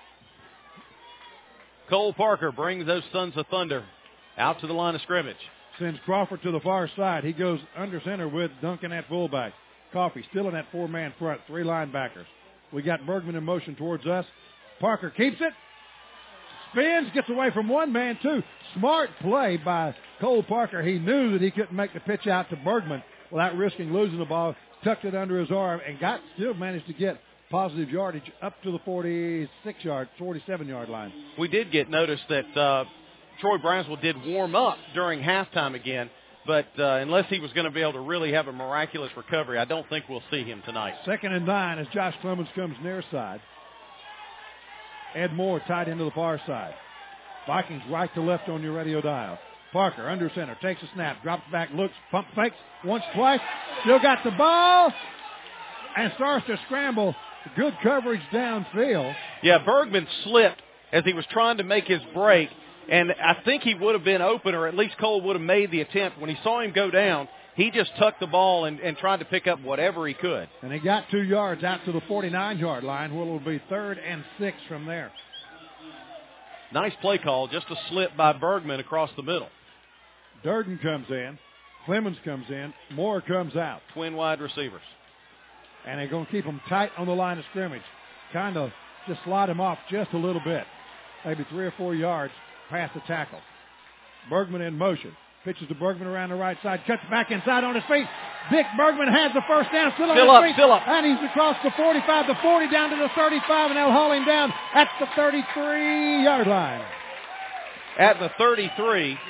Cole Parker brings those Sons of Thunder out to the line of scrimmage. Sends Crawford to the far side. He goes under center with Duncan at fullback. Coffee still in that four-man front, three linebackers. We got Bergman in motion towards us. Parker keeps it. Spins, gets away from one man, too. Smart play by Cole Parker. He knew that he couldn't make the pitch out to Bergman without risking losing the ball. Tucked it under his arm and still managed to get positive yardage up to the 47-yard line. We did get notice that Troy Brownsville did warm up during halftime again, but unless he was going to be able to really have a miraculous recovery, I don't think we'll see him tonight. 2nd and 9 as Josh Clemens comes near side. Ed Moore tied into the far side. Vikings right to left on your radio dial. Parker under center, takes a snap, drops back, looks, pump fakes, once, twice, still got the ball, and starts to scramble. Good coverage downfield. Yeah, Bergman slipped as he was trying to make his break, and I think he would have been open, or at least Cole would have made the attempt. When he saw him go down, he just tucked the ball and tried to pick up whatever he could. And he got 2 yards out to the 49-yard line, where it will be 3rd and 6 from there. Nice play call, just a slip by Bergman across the middle. Durden comes in. Clemens comes in. Moore comes out. Twin wide receivers. And they're going to keep them tight on the line of scrimmage. Kind of just slide them off just a little bit. Maybe 3 or 4 yards past the tackle. Bergman in motion. Pitches to Bergman around the right side. Cuts back inside on his feet. Dick Bergman has the first down. Still on his feet. Still up. And he's across the 45, the 40, down to the 35, and they'll haul him down at the 33-yard line. At the 33.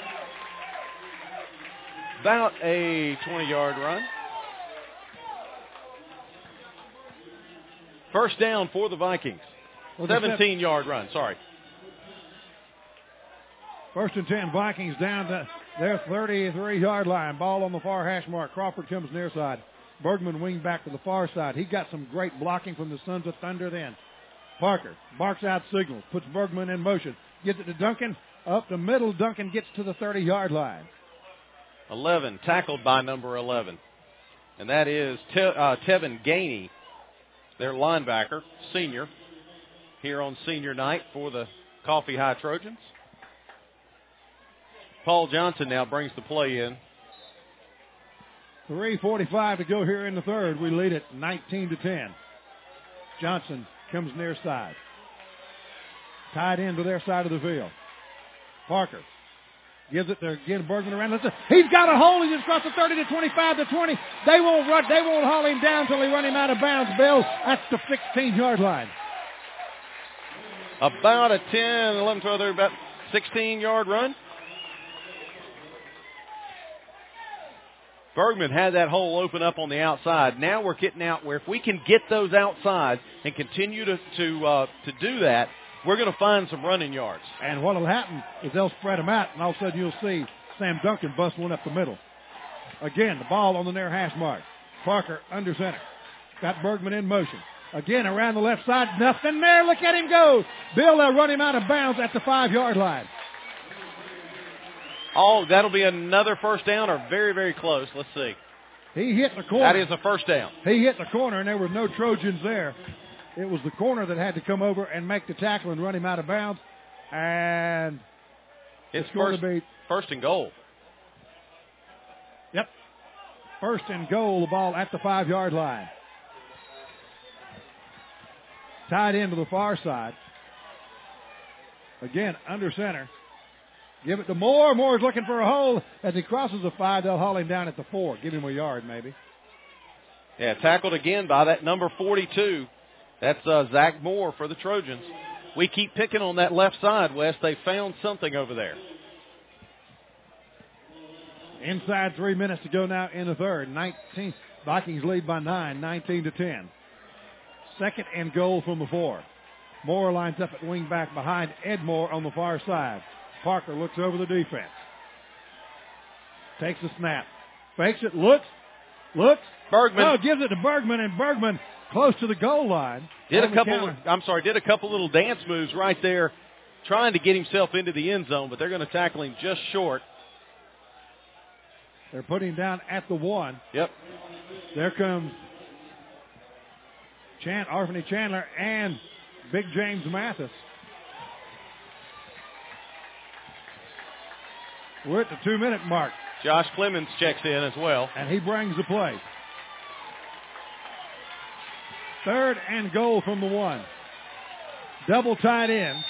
About a 20-yard run. First down for the Vikings. 17-yard run, sorry. 1st and 10, Vikings down to their 33-yard line. Ball on the far hash mark. Crawford comes near side. Bergman wing back to the far side. He got some great blocking from the Sons of Thunder then. Parker barks out signals, puts Bergman in motion. Gets it to Duncan. Up the middle, Duncan gets to the 30-yard line. 11, tackled by number 11. And that is Tevin Gainey, their linebacker, senior, here on senior night for the Coffee High Trojans. Paul Johnson now brings the play in. 3:45 to go here in the third. We lead it 19-10. Johnson comes near side. Tied into their side of the field. Parker gives it to again Bergman around. Listen, he's got a hole. He just crossed the 30 to 25 to 20. They won't haul him down until they run him out of bounds. Bill, that's the 16-yard line. About a 10, 11, 12, about 16-yard run. Bergman had that hole open up on the outside. Now we're getting out where if we can get those outside and continue to do that, we're going to find some running yards. And what will happen is they'll spread them out, and all of a sudden you'll see Sam Duncan bust one up the middle. Again, the ball on the near hash mark. Parker under center. Got Bergman in motion. Again, around the left side. Nothing there. Look at him go. Bill, they'll run him out of bounds at the 5-yard line. Oh, that'll be another first down or very, very close. Let's see. He hit the corner. That is a first down. He hit the corner, and there were no Trojans there. It was the corner that had to come over and make the tackle and run him out of bounds. And it's going to be first and goal. Yep. First and goal, the ball at the 5-yard line. Tied into the far side. Again, under center. Give it to Moore. Moore's looking for a hole. As he crosses the 5, they'll haul him down at the 4. Give him a yard, maybe. Yeah, tackled again by that number 42. That's Zach Moore for the Trojans. We keep picking on that left side, Wes. They found something over there. Inside 3 minutes to go now in the third. Vikings lead by 9, 19-10. Second and goal from the 4. Moore lines up at wing back behind Ed Moore on the far side. Parker looks over the defense. Takes a snap. Fakes it, looks. Bergman. Oh, gives it to Bergman, and Bergman close to the goal line. Did a couple little dance moves right there, trying to get himself into the end zone, but they're going to tackle him just short. They're putting him down at the 1. Yep. There comes Anthony Chandler and Big James Mathis. We're at the 2-minute mark. Josh Clemens checks in as well. And he brings the play. Third and goal from the 1. Double tight end.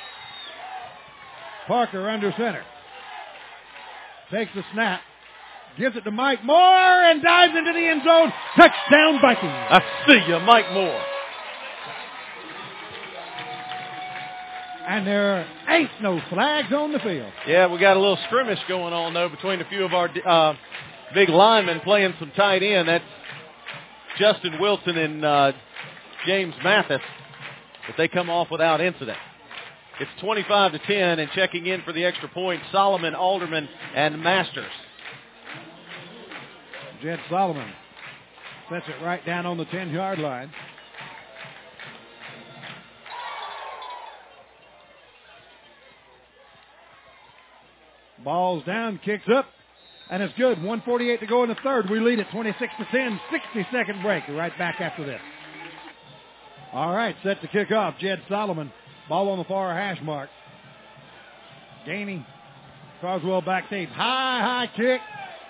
Parker under center. Takes the snap. Gives it to Mike Moore and dives into the end zone. Touchdown Vikings. I see you, Mike Moore. And there ain't no flags on the field. Yeah, we got a little scrimmage going on, though, between a few of our big linemen playing some tight end. That's Justin Wilson and James Mathis. But they come off without incident. It's 25-10, and checking in for the extra point, Solomon, Alderman, and Masters. Jed Solomon sets it right down on the 10-yard line. Ball's down, kicks up, and it's good. 1:48 to go in the third. We lead at 26-10, 60-second break. Right back after this. All right, set to kick off. Jed Solomon, ball on the far hash mark. Gaining. Carswell back deep. High kick.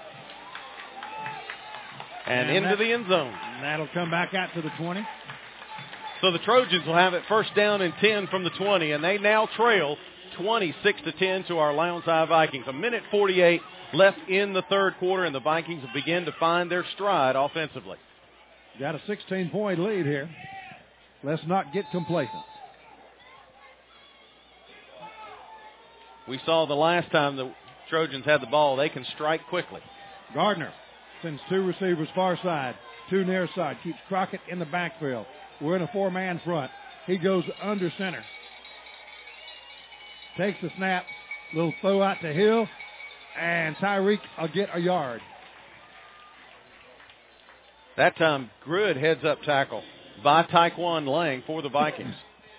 And into the end zone. That'll come back out to the 20. So the Trojans will have it first down and 10 from the 20, and they now trail 26-10 to our Lowndes High Vikings. 1:48 left in the third quarter, and the Vikings have begun to find their stride offensively. Got a 16-point lead here. Let's not get complacent. We saw the last time the Trojans had the ball, they can strike quickly. Gardner sends two receivers far side, two near side, keeps Crockett in the backfield. We're in a four-man front. He goes under center. Takes the snap, little throw out to Hill, and Tyreek will get a yard. That time, Good heads up tackle by Taekwon Lang for the Vikings.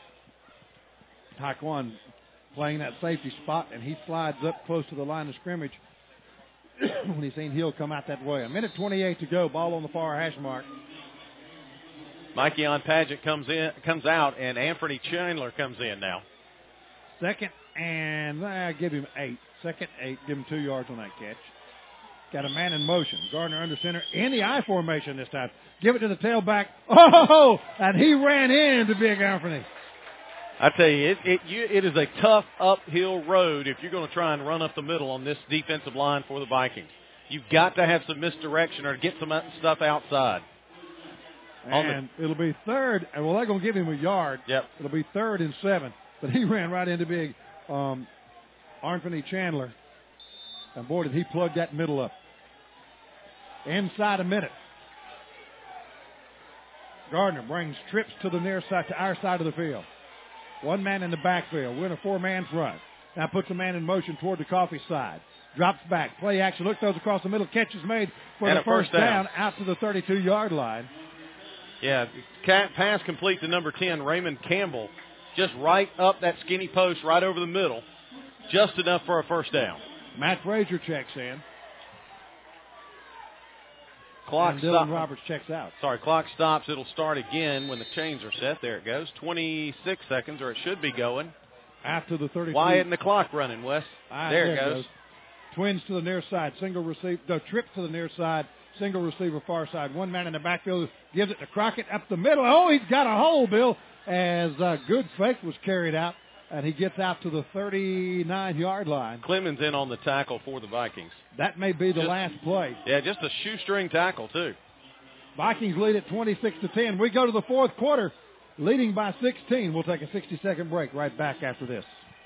Taekwon playing that safety spot, and he slides up close to the line of scrimmage when he's seen Hill come out that way. 1:28 to go, ball on the far hash mark. Mikeon Paget comes out, and Anthony Chandler comes in now. Second and give him 8. Second 8, give him 2 yards on that catch. Got a man in motion. Gardner under center in the I formation this time. Give it to the tailback. Oh, and he ran into Big Anthony. I tell you, it is a tough uphill road if you're going to try and run up the middle on this defensive line for the Vikings. You've got to have some misdirection or get some stuff outside. And it'll be third. Well, they're going to give him a yard. Yep. It'll be 3rd and 7. But he ran right into Big Anthony Chandler. And boy, did he plug that middle up. Inside a minute. Gardner brings trips to the near side, to our side of the field. One man in the backfield. We're in a four-man front. Now puts a man in motion toward the Coffee side. Drops back. Play action. Look, throws across the middle. Catch is made for the first down out to the 32-yard line. Yeah, pass complete to number 10, Raymond Campbell. Just right up that skinny post, right over the middle. Just enough for a first down. Matt Frazier checks in. Clock and Dylan Roberts checks out. Sorry, clock stops. It'll start again when the chains are set. There it goes. 26 seconds, or it should be going. After the 32. Why isn't the clock running, Wes? There it goes. Twins to the near side. Single receiver. The trip to the near side. Single receiver far side. One man in the backfield gives it to Crockett up the middle. Oh, he's got a hole, Bill, as a good fake was carried out. And he gets out to the 39-yard line. Clemens in on the tackle for the Vikings. That may be the last play. Yeah, just a shoestring tackle, too. Vikings lead at 26-10. We go to the fourth quarter, leading by 16. We'll take a 60-second break right back after this.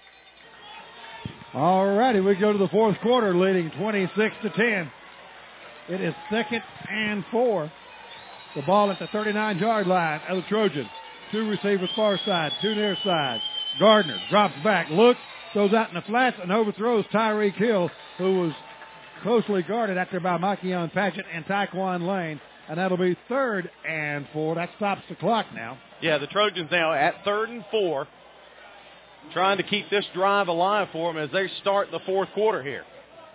All righty, we go to the fourth quarter, leading 26-10. It is 2nd and 4. The ball at the 39-yard line of the Trojans. Two receivers far side, two near side. Gardner drops back, looks, throws out in the flats, and overthrows Tyreek Hill, who was closely guarded out there by Mikeon Paget and Taekwon Lane. And that'll be 3rd and 4. That stops the clock now. Yeah, the Trojans now at 3rd and 4, trying to keep this drive alive for them as they start the fourth quarter here.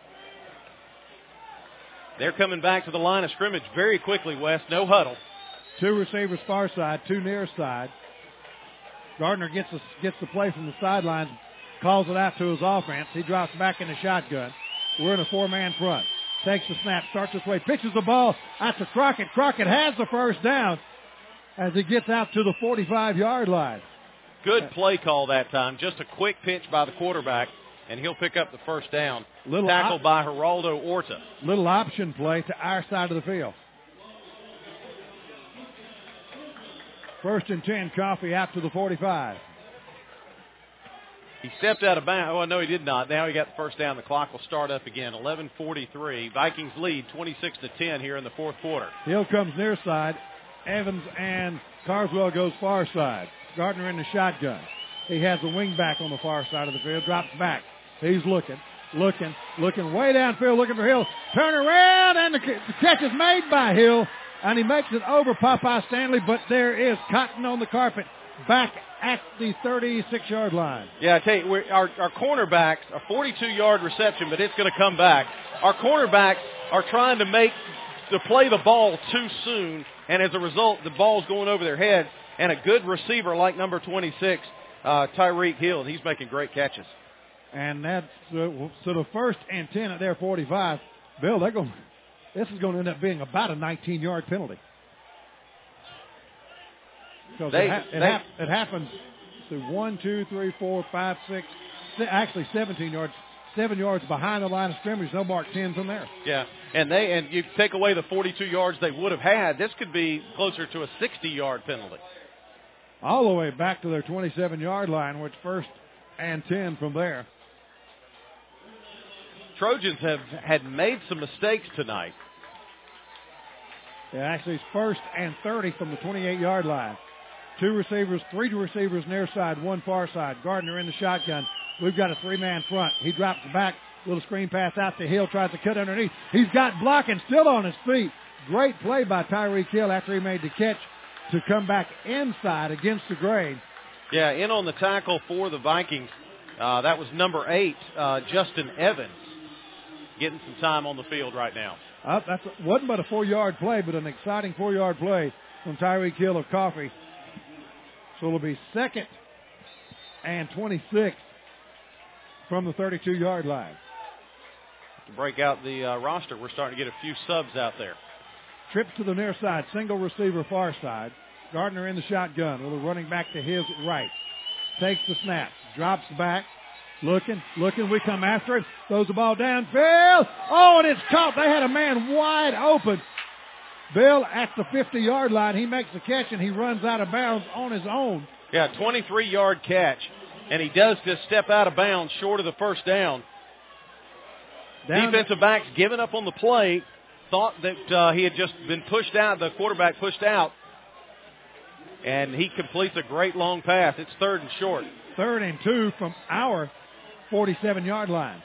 They're coming back to the line of scrimmage very quickly, Wes. No huddle. Two receivers far side, two near side. Gardner gets the play from the sidelines, calls it out to his offense. He drops back in the shotgun. We're in a four-man front. Takes the snap, starts this way, pitches the ball out to Crockett. Crockett has the first down as he gets out to the 45-yard line. Good play call that time. Just a quick pitch by the quarterback, and he'll pick up the first down. Tackled by Geraldo Orta. Little option play to our side of the field. 1st and 10, Coffee out to the 45. He stepped out of bounds. Oh, no, he did not. Now he got the first down. The clock will start up again. 11:43. Vikings lead 26-10 here in the fourth quarter. Hill comes near side. Evans and Carswell goes far side. Gardner in the shotgun. He has the wing back on the far side of the field. Drops back. He's looking way downfield, looking for Hill. Turn around, and the catch is made by Hill. And he makes it over Popeye Stanley, but there is Cotton on the carpet back at the 36-yard line. Yeah, I tell you, our cornerbacks, a 42-yard reception, but it's going to come back. Our cornerbacks are trying to play the ball too soon, and as a result, the ball's going over their heads. And a good receiver like number 26, Tyreek Hill, and he's making great catches. And that's so the first and 10 at their 45. Bill, this is going to end up being about a 19-yard penalty. Because it happens to 1, 2, 3, 4, 5, 6, actually 17 yards. 7 yards behind the line of scrimmage. They'll mark 10 from there. Yeah, and you take away the 42 yards they would have had, this could be closer to a 60-yard penalty. All the way back to their 27-yard line, which first and 10 from there. Trojans had made some mistakes tonight. Yeah, actually it's first and 30 from the 28-yard line. 3 receivers near side, 1 far side. Gardner in the shotgun. We've got a 3-man front. He drops back. Little screen pass out to Hill. Tries to cut underneath. He's got blocking still on his feet. Great play by Tyreek Hill after he made the catch to come back inside against the grain. Yeah, in on the tackle for the Vikings. That was number 8, Justin Evans, getting some time on the field right now. That wasn't but a 4-yard play, but an exciting 4-yard play from Tyreek Hill of Coffee. So it'll be 2nd and 26 from the 32-yard line. To break out the roster, we're starting to get a few subs out there. Trips to the near side, single receiver far side. Gardner in the shotgun with a running back to his right. Takes the snap, drops back, looking. We come after him, throws the ball downfield. Oh, and it's caught. They had a man wide open. Bill at the 50-yard line. He makes the catch, and he runs out of bounds on his own. Yeah, 23-yard catch, and he does just step out of bounds short of the first down. Defensive back's given up on the play, thought that he had just been pushed out, the quarterback pushed out, and he completes a great long pass. It's 3rd and short. 3rd and 2 from our 47-yard line.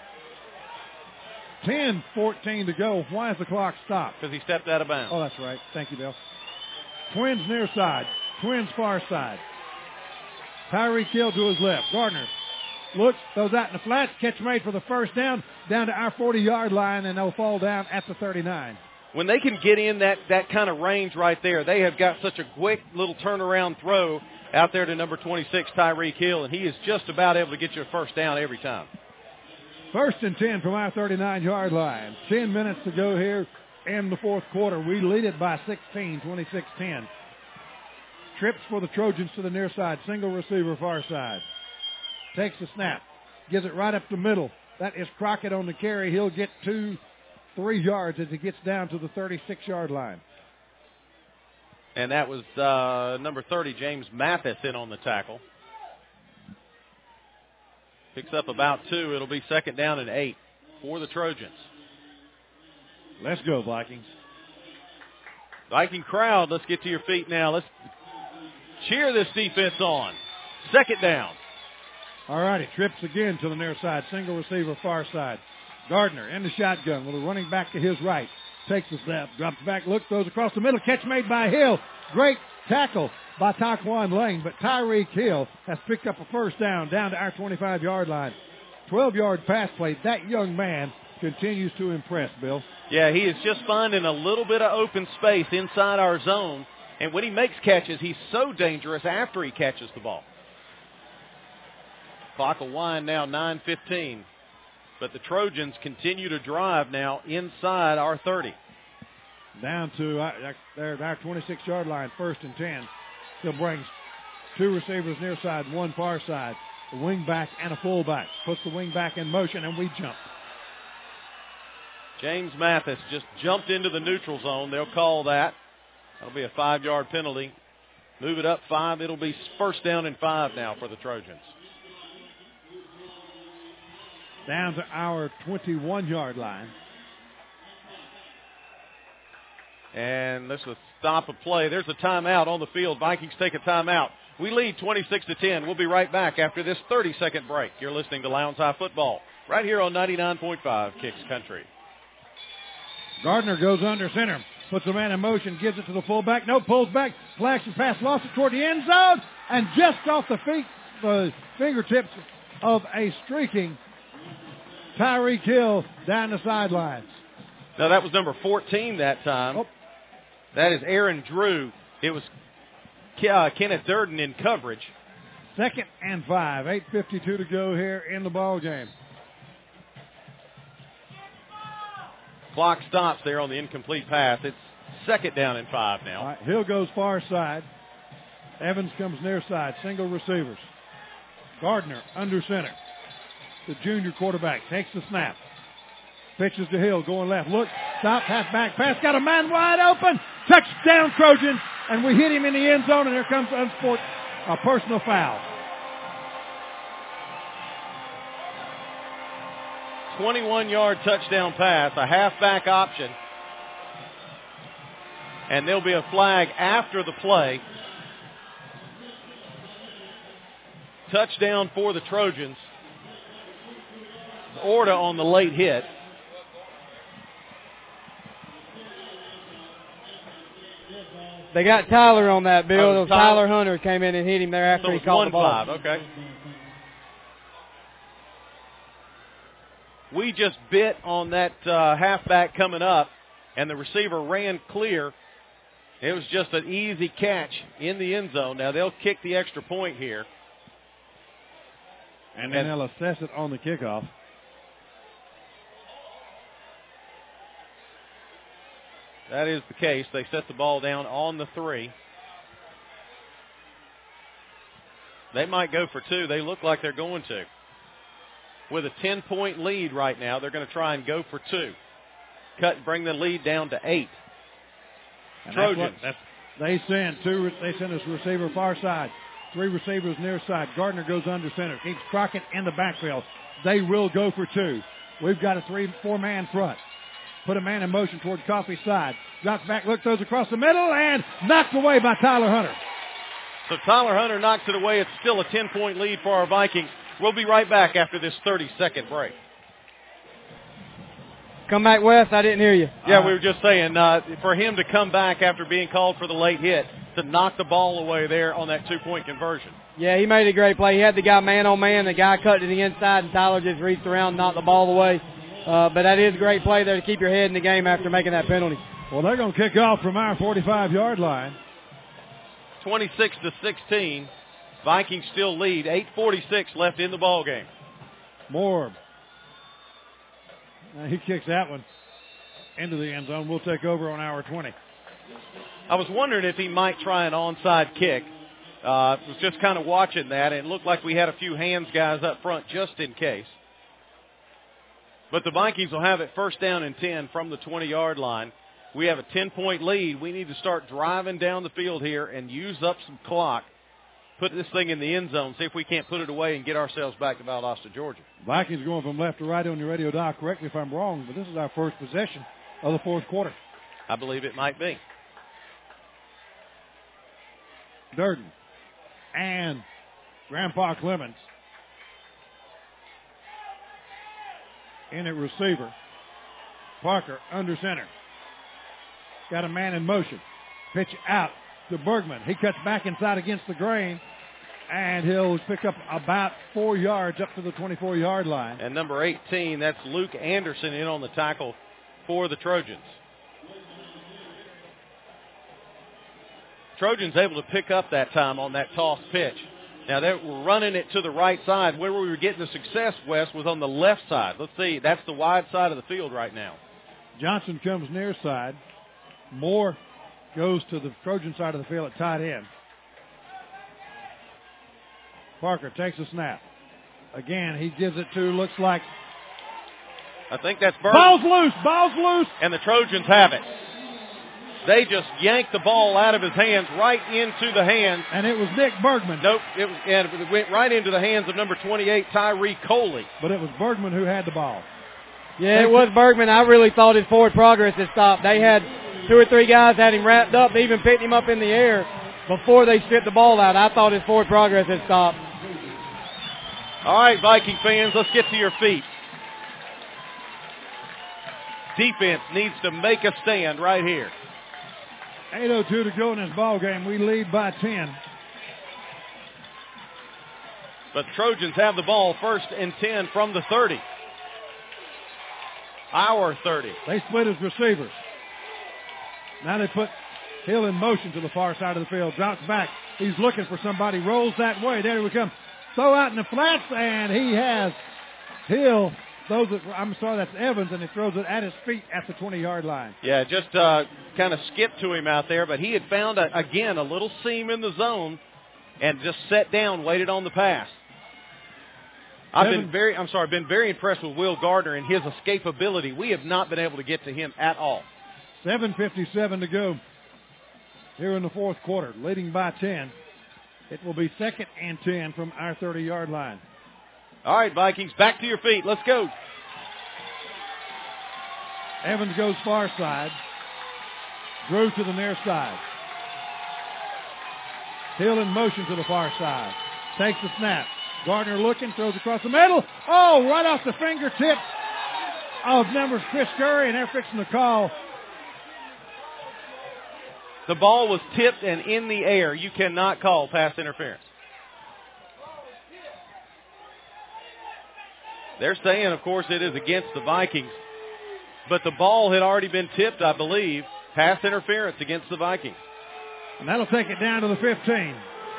10:14 to go. Why is the clock stopped? Because he stepped out of bounds. Oh, that's right. Thank you, Bill. Twins near side. Twins far side. Tyreek Hill to his left. Gardner looks, throws out in the flats. Catch made for the first down to our 40-yard line, and they'll fall down at the 39. When they can get in that kind of range right there, they have got such a quick little turnaround throw out there to number 26, Tyreek Hill, and he is just about able to get you a first down every time. 1st and 10 from our 39-yard line. 10 minutes to go here in the fourth quarter. We lead it by 16, 26-10. Trips for the Trojans to the near side. Single receiver far side. Takes the snap. Gives it right up the middle. That is Crockett on the carry. He'll get 2-3 yards as he gets down to the 36-yard line. And that was number 30, James Mathis, in on the tackle. Picks up about 2. It'll be 2nd down and 8 for the Trojans. Let's go, Vikings. Viking crowd, let's get to your feet now. Let's cheer this defense on. 2nd down. All righty, trips again to the near side. Single receiver far side. Gardner in the shotgun with a running back to his right. Takes the snap, drops back, look, throws across the middle. Catch made by Hill. Great tackle by Taquan Lane, but Tyreek Hill has picked up a first down to our 25-yard line. 12-yard pass play. That young man continues to impress, Bill. Yeah, he is just finding a little bit of open space inside our zone, and when he makes catches, he's so dangerous after he catches the ball. Clock will wind now, 9:15. But the Trojans continue to drive now inside our 30. Down to our 26-yard line, 1st and 10. Still brings 2 receivers near side, 1 far side. A wing back and a fullback. Puts the wing back in motion, and we jump. James Mathis just jumped into the neutral zone. They'll call that. That'll be a 5-yard penalty. Move it up 5. It'll be 1st down and 5 now for the Trojans. down to our 21-yard line. And this is a stop of play. There's a timeout on the field. Vikings take a timeout. We lead 26-10. We'll be right back after this 30-second break. You're listening to Lowndes High Football right here on 99.5 Kicks Country. Gardner goes under center, puts a man in motion, gives it to the fullback. No, pulls back, flashes pass, lost it toward the end zone, and just off the fingertips of a streaking Tyreek Hill down the sidelines. Now, that was number 14 that time. Oh. That is Aaron Drew. It was Kenneth Durden in coverage. 2nd and 5, 8:52 to go here in the ball game. Clock stops there on the incomplete pass. It's 2nd down and 5 now. All right, Hill goes far side. Evans comes near side. Single receivers. Gardner under center. The junior quarterback takes the snap. Pitches to Hill, going left. Look, stop, halfback pass. Got a man wide open. Touchdown, Trojans. And we hit him in the end zone, and here comes a personal foul. 21-yard touchdown pass, a halfback option. And there'll be a flag after the play. Touchdown for the Trojans. Orta on the late hit. They got Tyler on that, Bill. Tyler Hunter came in and hit him there after he caught the ball. 1-5, okay. We just bit on that halfback coming up, and the receiver ran clear. It was just an easy catch in the end zone. Now they'll kick the extra point here. And then they'll assess it on the kickoff. That is the case. They set the ball down on the 3. They might go for 2. They look like they're going to. With a 10-point lead right now, they're going to try and go for 2. Bring the lead down to 8. And Trojans. They send this receiver far side. 3 receivers near side. Gardner goes under center. Keeps Crockett in the backfield. They will go for 2. We've got a 3-4-man front. Put a man in motion towards Coffey's side. Drops back, look, throws across the middle, and knocked away by Tyler Hunter. So Tyler Hunter knocks it away. It's still a 10-point lead for our Vikings. We'll be right back after this 30-second break. Come back, Wes. I didn't hear you. Yeah, we were just saying, for him to come back after being called for the late hit, to knock the ball away there on that 2-point conversion. Yeah, he made a great play. He had the guy man-on-man. The guy cut to the inside, and Tyler just reached around and knocked the ball away. But that is a great play there to keep your head in the game after making that penalty. Well, they're going to kick off from our 45-yard line. 26-16. Vikings still lead. 8:46 left in the ball game. Moore. He kicks that one into the end zone. We'll take over on our 20. I was wondering if he might try an onside kick. Was just kind of watching that, and it looked like we had a few hands guys up front just in case. But the Vikings will have it 1st down and 10 from the 20-yard line. We have a 10-point lead. We need to start driving down the field here and use up some clock. Put this thing in the end zone, see if we can't put it away and get ourselves back to Valdosta, Georgia. Vikings going from left to right on your radio dial. Correct me if I'm wrong, but this is our first possession of the 4th quarter. I believe it might be. Durden and Grandpa Clemens in at receiver. Parker under center. Got a man in motion. Pitch out to Bergman. He cuts back inside against the grain, and he'll pick up about 4 yards up to the 24-yard line. And number 18, that's Luke Anderson in on the tackle for the Trojans. Trojans able to pick up that time on that toss pitch. Now, they were running it to the right side. Where we were getting the success, Wes, was on the left side. Let's see. That's the wide side of the field right now. Johnson comes near side. Moore goes to the Trojan side of the field at tight end. Parker takes a snap. Again, he gives it to, looks like. I think that's Burton. Ball's loose. And the Trojans have it. They just yanked the ball out of his hands, right into the hands. And it was Nick Bergman. Nope, it went right into the hands of number 28, Tyree Coley. But it was Bergman who had the ball. Yeah, it was Bergman. I really thought his forward progress had stopped. They had 2 or 3 guys had him wrapped up. They even picked him up in the air before they stripped the ball out. I thought his forward progress had stopped. All right, Viking fans, let's get to your feet. Defense needs to make a stand right here. 8:02 to go in this ball game. We lead by 10. But the Trojans have the ball, 1st and 10 from the 30. Our 30. They split his receivers. Now they put Hill in motion to the far side of the field. Drops back. He's looking for somebody. Rolls that way. There we come. Throw out in the flats, and he has Hill. That's Evans, and he throws it at his feet at the 20-yard line. Yeah, just kind of skipped to him out there, but he had found, again, a little seam in the zone and just sat down, waited on the pass. I've been very impressed with Will Gardner and his escapability. We have not been able to get to him at all. 7:57 to go here in the fourth quarter, leading by 10. It will be 2nd and 10 from our 30-yard line. All right, Vikings, back to your feet. Let's go. Evans goes far side. Drew to the near side. Hill in motion to the far side. Takes the snap. Gardner looking, throws across the middle. Oh, right off the fingertip of numbers Chris Curry, and they're fixing the call. The ball was tipped and in the air. You cannot call pass interference. They're saying, of course, it is against the Vikings. But the ball had already been tipped, I believe. Pass interference against the Vikings. And that'll take it down to the 15.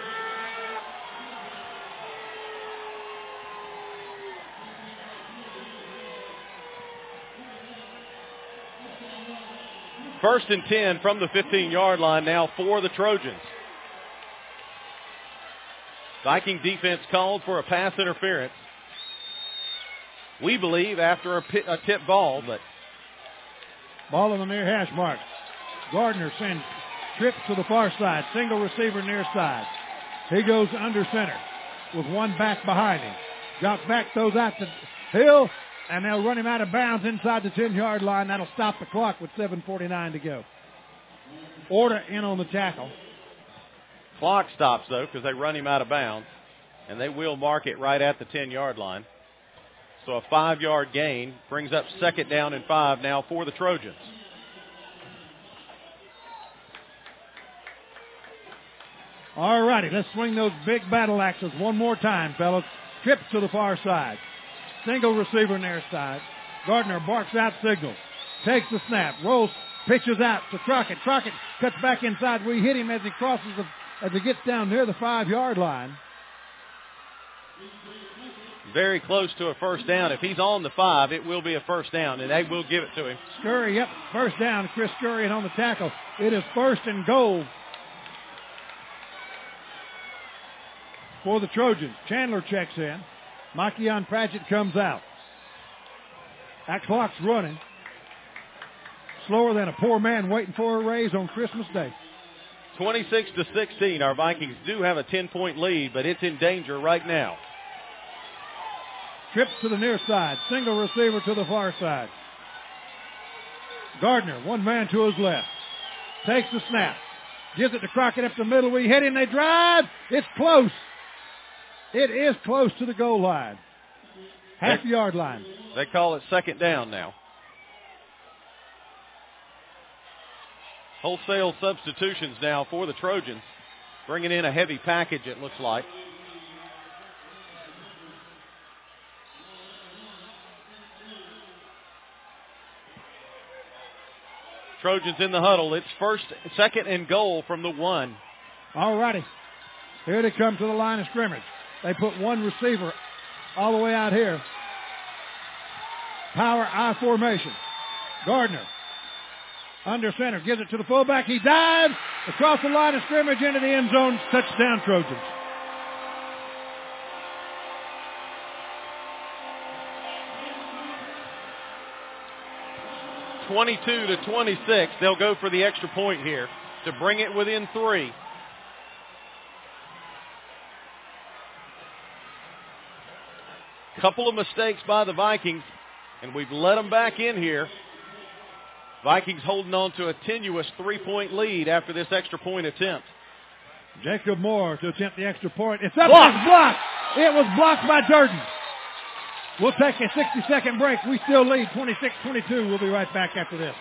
First and 10 from the 15-yard line now for the Trojans. Viking defense called for a pass interference. We believe after a tip ball, but ball on the near hash mark. Gardner sends trips to the far side. Single receiver near side. He goes under center with one back behind him. Drops back, throws out to Hill, and they'll run him out of bounds inside the 10-yard line. That'll stop the clock with 7:49 to go. Order in on the tackle. Clock stops, though, because they run him out of bounds, and they will mark it right at the 10-yard line. So a 5-yard gain brings up 2nd down and 5 now for the Trojans. All righty, let's swing those big battle axes one more time, fellas. Trips to the far side. Single receiver near side. Gardner barks out signals. Takes the snap. Rolls, pitches out to Crockett. Crockett cuts back inside. We hit him as he crosses as he gets down near the 5-yard line. Very close to a first down. If he's on the 5, it will be a first down, and they will give it to him. Scurry, yep, first down. Chris Scurry on the tackle. It is 1st and goal for the Trojans. Chandler checks in. Makion Pratchett comes out. That clock's running. Slower than a poor man waiting for a raise on Christmas Day. 26-16. Our Vikings do have a 10-point lead, but it's in danger right now. Trips to the near side. Single receiver to the far side. Gardner, one man to his left. Takes the snap. Gives it to Crockett up the middle. We hit him. They drive. It's close. It is close to the goal line. Half-yard line. They call it 2nd down now. Wholesale substitutions now for the Trojans. Bringing in a heavy package, it looks like. Trojans in the huddle. It's 2nd and goal from the 1. All righty. Here they come to the line of scrimmage. They put one receiver all the way out here. Power I formation. Gardner under center. Gives it to the fullback. He dives across the line of scrimmage into the end zone. Touchdown Trojans. 22-26. They'll go for the extra point here to bring it within 3. Couple of mistakes by the Vikings, and we've let them back in here. Vikings holding on to a tenuous 3-point lead after this extra point attempt. Jacob Moore to attempt the extra point. It's up. It's blocked. It was blocked by Durden. We'll take a 60-second break. We still lead 26-22. We'll be right back after this.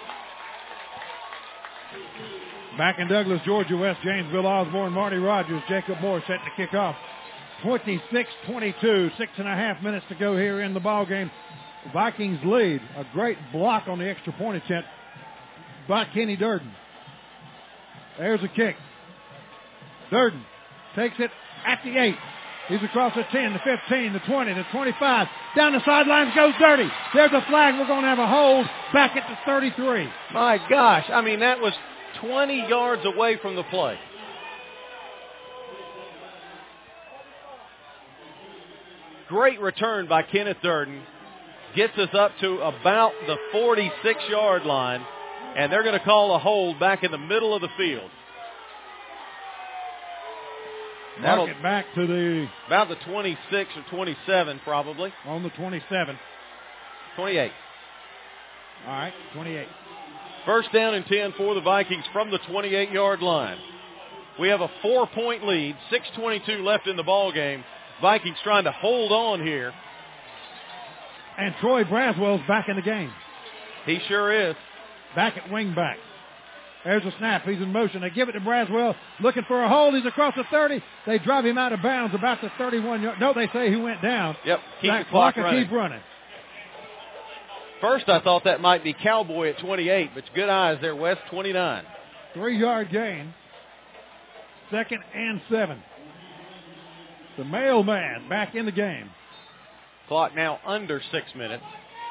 Back in Douglas, Georgia, West Janesville, Osborne, Marty Rogers, Jacob Moore set to kick off. 26-22, 6.5 minutes to go here in the ball game. Vikings lead. A great block on the extra point attempt by Kenny Durden. There's a kick. Durden takes it at the 8. He's across the 10, the 15, the 20, the 25. Down the sidelines goes Dirty. There's a flag. We're going to have a hold back at the 33. My gosh. I mean, that was 20 yards away from the play. Great return by Kenneth Durden. Gets us up to about the 46-yard line, and they're going to call a hold back in the middle of the field. Mark it back to the... About the 26 or 27, probably. On the 27. 28. All right, 28. First down and 10 for the Vikings from the 28-yard line. We have a 4-point lead, 6:22 left in the ball game. Vikings trying to hold on here. And Troy Braswell's back in the game. He sure is. Back at wing back. There's a snap. He's in motion. They give it to Braswell, looking for a hold. He's across the 30. They drive him out of bounds about the 31-yard. No, they say he went down. Yep, keep that the clock running. Keep running. First, I thought that might be Cowboy at 28, but good eyes there, West, 29. 3-yard gain. 2nd and 7. The mailman back in the game. Clock now under 6 minutes.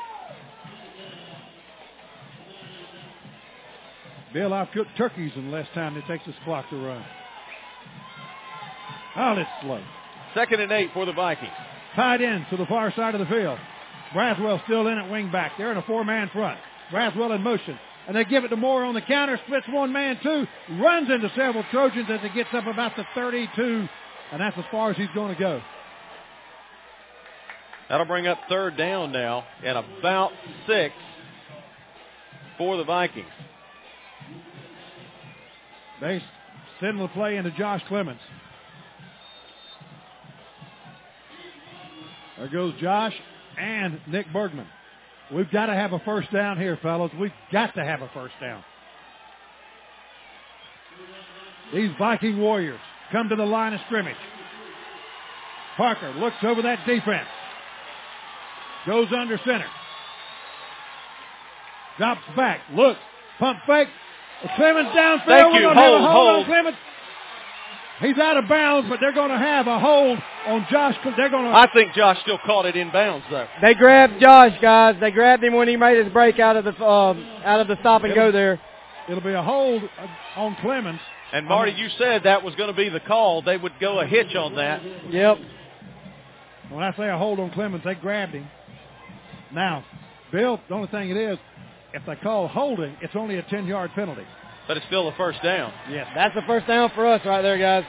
Bill, I've cooked turkeys in less time than it takes this clock to run. Oh, it's slow. 2nd and 8 for the Vikings. Tied in to the far side of the field. Braswell still in at wing back. They're in a 4-man front. Braswell in motion. And they give it to Moore on the counter. Splits 1-man-2. Runs into several Trojans as he gets up about the 32. And that's as far as he's going to go. That'll bring up 3rd down now and about 6 for the Vikings. They send the play into Josh Clements. There goes Josh and Nick Bergman. We've got to have a first down here, fellas. We've got to have a first down. These Viking Warriors come to the line of scrimmage. Parker looks over that defense. Goes under center. Drops back. Looks. Pump fake. Clemens downfield. Thank you. Hold. On Clemens. He's out of bounds, but they're going to have a hold on Josh. I think Josh still caught it in bounds, though. They grabbed Josh, guys. They grabbed him when he made his break out of the stop and go there. It'll be a hold on Clemens. And Marty, you said that was going to be the call. They would go a hitch on that. Yep. When I say a hold on Clemens, they grabbed him. Now, Bill, the only thing it is, if they call holding, it's only a 10-yard penalty. But it's still a first down. Yes. That's the first down for us right there, guys.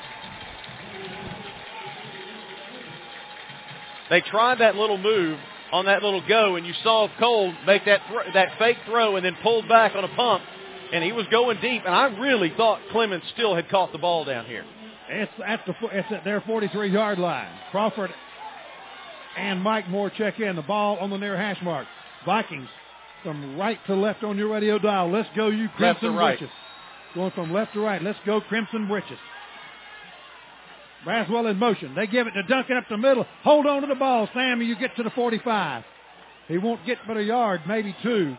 They tried that little move on that little go, and you saw Cole make that fake throw and then pulled back on a pump, and he was going deep. And I really thought Clemens still had caught the ball down here. It's at their 43-yard line. Crawford and Mike Moore check in. The ball on the near hash mark. Vikings from right to left on your radio dial. Let's go, you Crimson Britches. Going from left to right. Let's go, Crimson Britches. Braswell in motion. They give it to Duncan up the middle. Hold on to the ball, Sam, and you get to the 45. He won't get but a yard, maybe 2.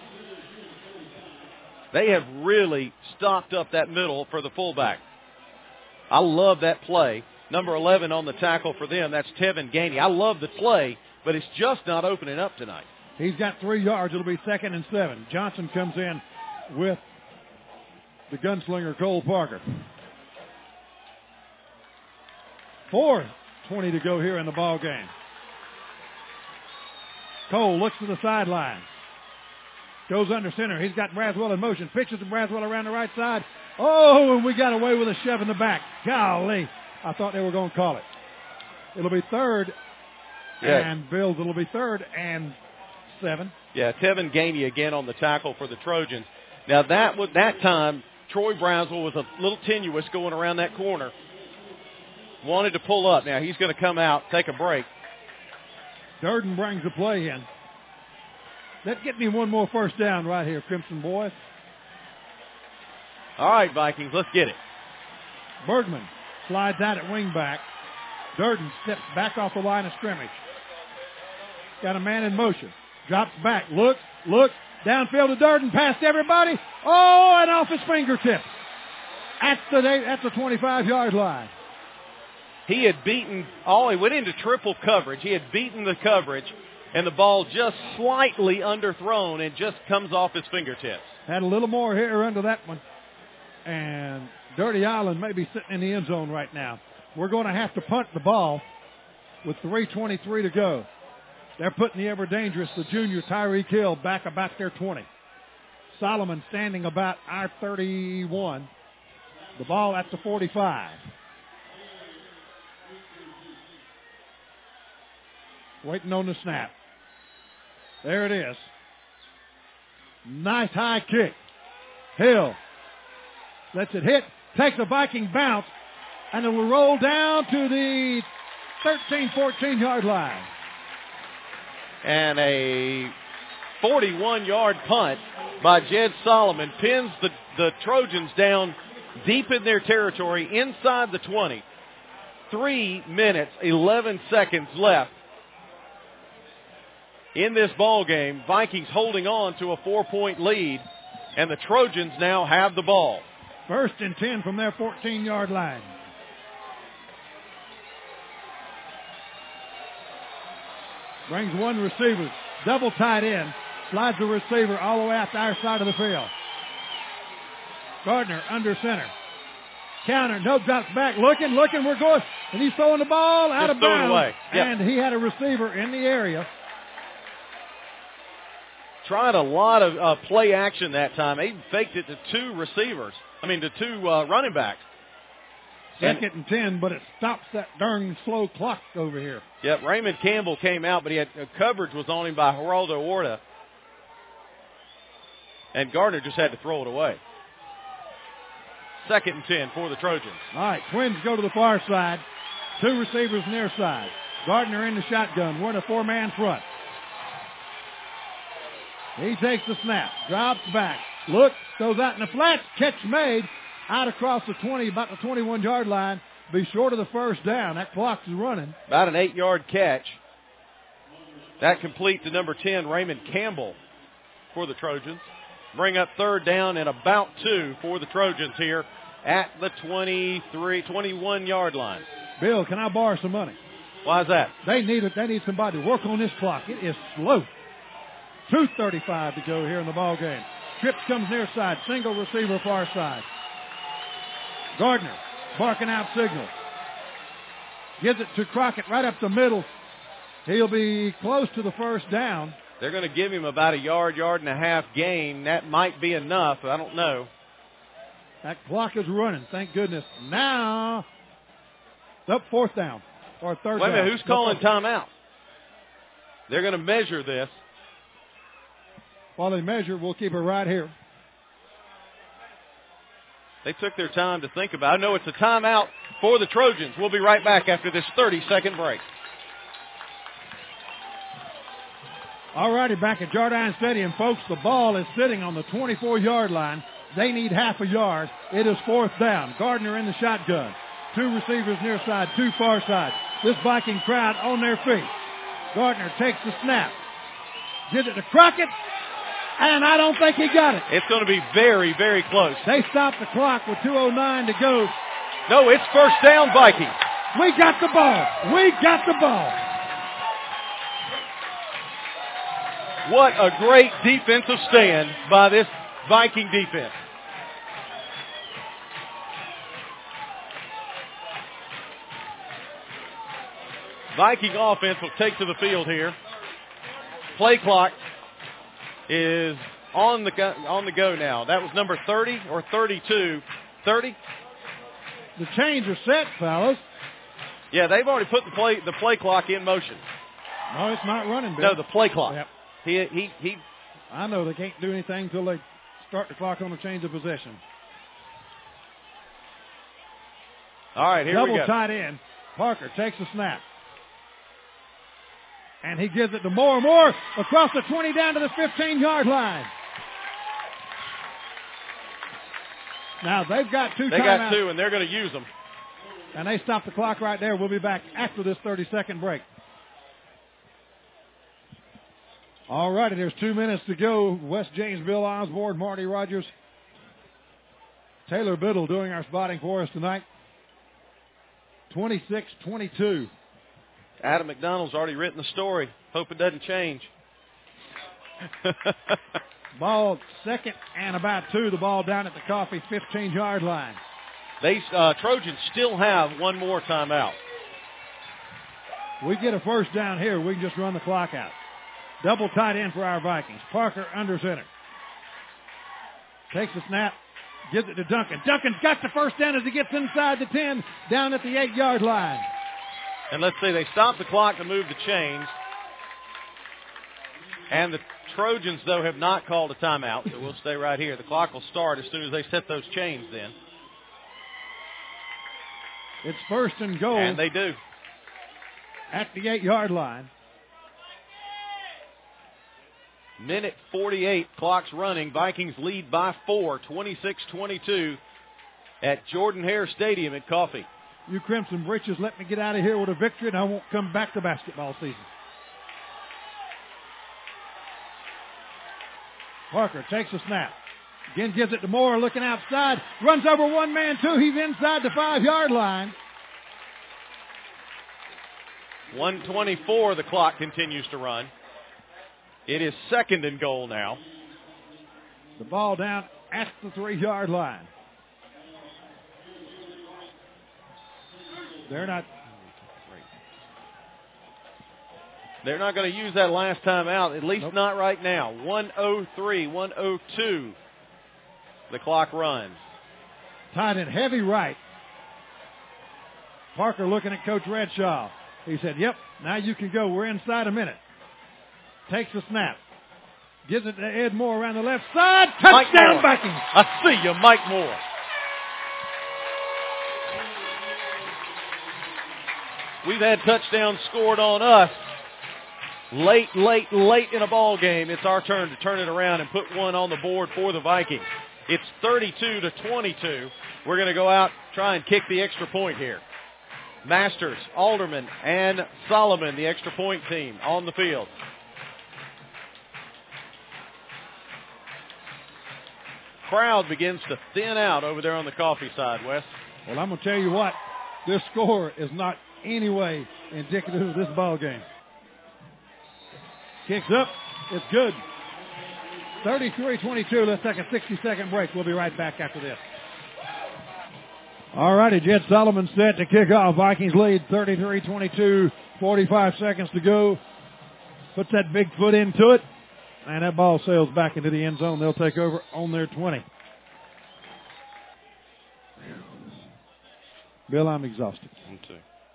They have really stocked up that middle for the fullback. I love that play. Number 11 on the tackle for them, that's Tevin Gainey. I love the play, but it's just not opening up tonight. He's got 3 yards. It'll be 2nd and 7. Johnson comes in with the gunslinger Cole Parker. 4:20 to go here in the ball game. Cole looks to the sideline. Goes under center. He's got Braswell in motion. Pitches to Braswell around the right side. Oh, and we got away with a shove in the back. Golly. I thought they were going to call it. It'll be third. Yeah. And Bills, it'll be 3rd and 7. Yeah, Tevin Gainey again on the tackle for the Trojans. Now, that time, Troy Braswell was a little tenuous going around that corner. Wanted to pull up. Now, he's going to come out, take a break. Durden brings the play in. Let's get me one more first down right here, Crimson boys. All right, Vikings, let's get it. Bergman slides out at wingback. Durden steps back off the line of scrimmage. Got a man in motion. Drops back. Looks. Downfield to Durden. Past everybody. Oh, and off his fingertips. At the 25-yard line. He had beaten, he went into triple coverage. He had beaten the coverage, and the ball just slightly underthrown and just comes off his fingertips. Had a little more hair under that one. And Dirty Island may be sitting in the end zone right now. We're going to have to punt the ball with 3:23 to go. They're putting the ever-dangerous, the junior Tyreek Hill, back about their 20. Solomon standing about our 31. The ball at the 45. Waiting on the snap. There it is. Nice high kick. Hill lets it hit, takes a Viking bounce, and it will roll down to the 13, 14-yard line. And a 41-yard punt by Jed Solomon pins the Trojans down deep in their territory inside the 20. 3 minutes, 11 seconds left in this ball game. Vikings holding on to a 4-point lead, and the Trojans now have the ball. 1st and 10 from their 14-yard line. Brings one receiver, double tight end, slides the receiver all the way out to our side of the field. Gardner under center. Counter, no, drops back, looking, we're going, and he's throwing the ball out of bounds. Away. Yep. And he had a receiver in the area. Tried a lot of play action that time. He faked it to two running backs. 2nd and 10, but it stops that darn slow clock over here. Yep, Raymond Campbell came out, but he had coverage was on him by Geraldo Orta. And Gardner just had to throw it away. 2nd and 10 for the Trojans. All right, Twins go to the far side. 2 receivers near side. Gardner in the shotgun. We're in a 4-man front. He takes the snap, drops back, looks, goes out in the flats, catch made, out across the 20, about the 21-yard line, be short of the first down. That clock is running. About an 8-yard catch. That complete to number 10, Raymond Campbell for the Trojans. Bring up 3rd down and about 2 for the Trojans here at the 21-yard line. Bill, can I borrow some money? Why is that? They need somebody to work on this clock. It is slow. 2:35 to go here in the ball game. Trips comes near side. Single receiver far side. Gardner barking out signal. Gives it to Crockett right up the middle. He'll be close to the first down. They're going to give him about a yard and a half gain. That might be enough. I don't know. That clock is running. Thank goodness. Now, up 4th down or 3rd down. Wait a minute. Who's calling timeout? They're going to measure this. While they measure, we'll keep it right here. They took their time to think about it. I know it's a timeout for the Trojans. We'll be right back after this 30-second break. All righty, back at Jardine Stadium, folks. The ball is sitting on the 24-yard line. They need half a yard. It is 4th down. Gardner in the shotgun. 2 receivers near side, 2 far side. This Viking crowd on their feet. Gardner takes the snap. Gives it to Crockett. And I don't think he got it. It's going to be very, very close. They stopped the clock with 2:09 to go. No, it's 1st down, Vikings. We got the ball. We got the ball. What a great defensive stand by this Viking defense. Viking offense will take to the field here. Play clock is on the go now. That was number 30 or 32. 30? The chains are set, fellas. Yeah, they've already put the play clock in motion. No, it's not running, Bill. No, the play clock. Yep. He. I know they can't do anything until they start the clock on the change of possession. All right, here we go. Double tight end. Parker takes the snap. And he gives it to Moore. Moore across the 20 down to the 15-yard line. Now, they've got two timeouts. They got two, and they're going to use them. And they stop the clock right there. We'll be back after this 30-second break. All righty, there's 2 minutes to go. West James, Bill Osborne, Marty Rogers, Taylor Biddle doing our spotting for us tonight. 26-22. Adam McDonald's already written the story. Hope it doesn't change. Ball second and about 2. The ball down at the Coffee 15-yard line. They Trojans still have one more timeout. We get a first down here. We can just run the clock out. Double tight end for our Vikings. Parker under center. Takes the snap. Gives it to Duncan. Duncan's got the first down as he gets inside the 10, down at the 8-yard line. And let's see, they stop the clock to move the chains. And the Trojans, though, have not called a timeout, so we'll stay right here. The clock will start as soon as they set those chains then. It's first and goal. And they do. At the 8-yard line. Minute 48, clock's running. Vikings lead by 4, 26-22 at Jordan-Hare Stadium at Coffee. You Crimson Britches, let me get out of here with a victory, and I won't come back to basketball season. Parker takes a snap. Again gives it to Moore, looking outside. Runs over one man, two. He's inside the 5-yard line. 1:24, the clock continues to run. It is second and goal now. The ball down at the 3-yard line. They're not going to use that last time out, at least not right now. 1:03, 1:02. The clock runs. Tied in heavy right. Parker looking at Coach Redshaw. He said, yep, now you can go. We're inside a minute. Takes the snap. Gives it to Ed Moore around the left side. Touchdown Vikings. I see you, Mike Moore. We've had touchdowns scored on us late in a ball game. It's our turn to turn it around and put one on the board for the Vikings. It's 32-22. We're going to go out, try and kick the extra point here. Masters, Alderman, and Solomon, the extra point team, on the field. Crowd begins to thin out over there on the Coffee side, Wes. Well, I'm going to tell you what, this score is not any way indicative of this ball game. Kicks up. It's good. 33-22. Let's take a 60-second break. We'll be right back after this. All righty, Jed Solomon set to kick off. Vikings lead 33-22. 45 seconds to go. Puts that big foot into it. And that ball sails back into the end zone. They'll take over on their 20. Bill, I'm exhausted. Me too.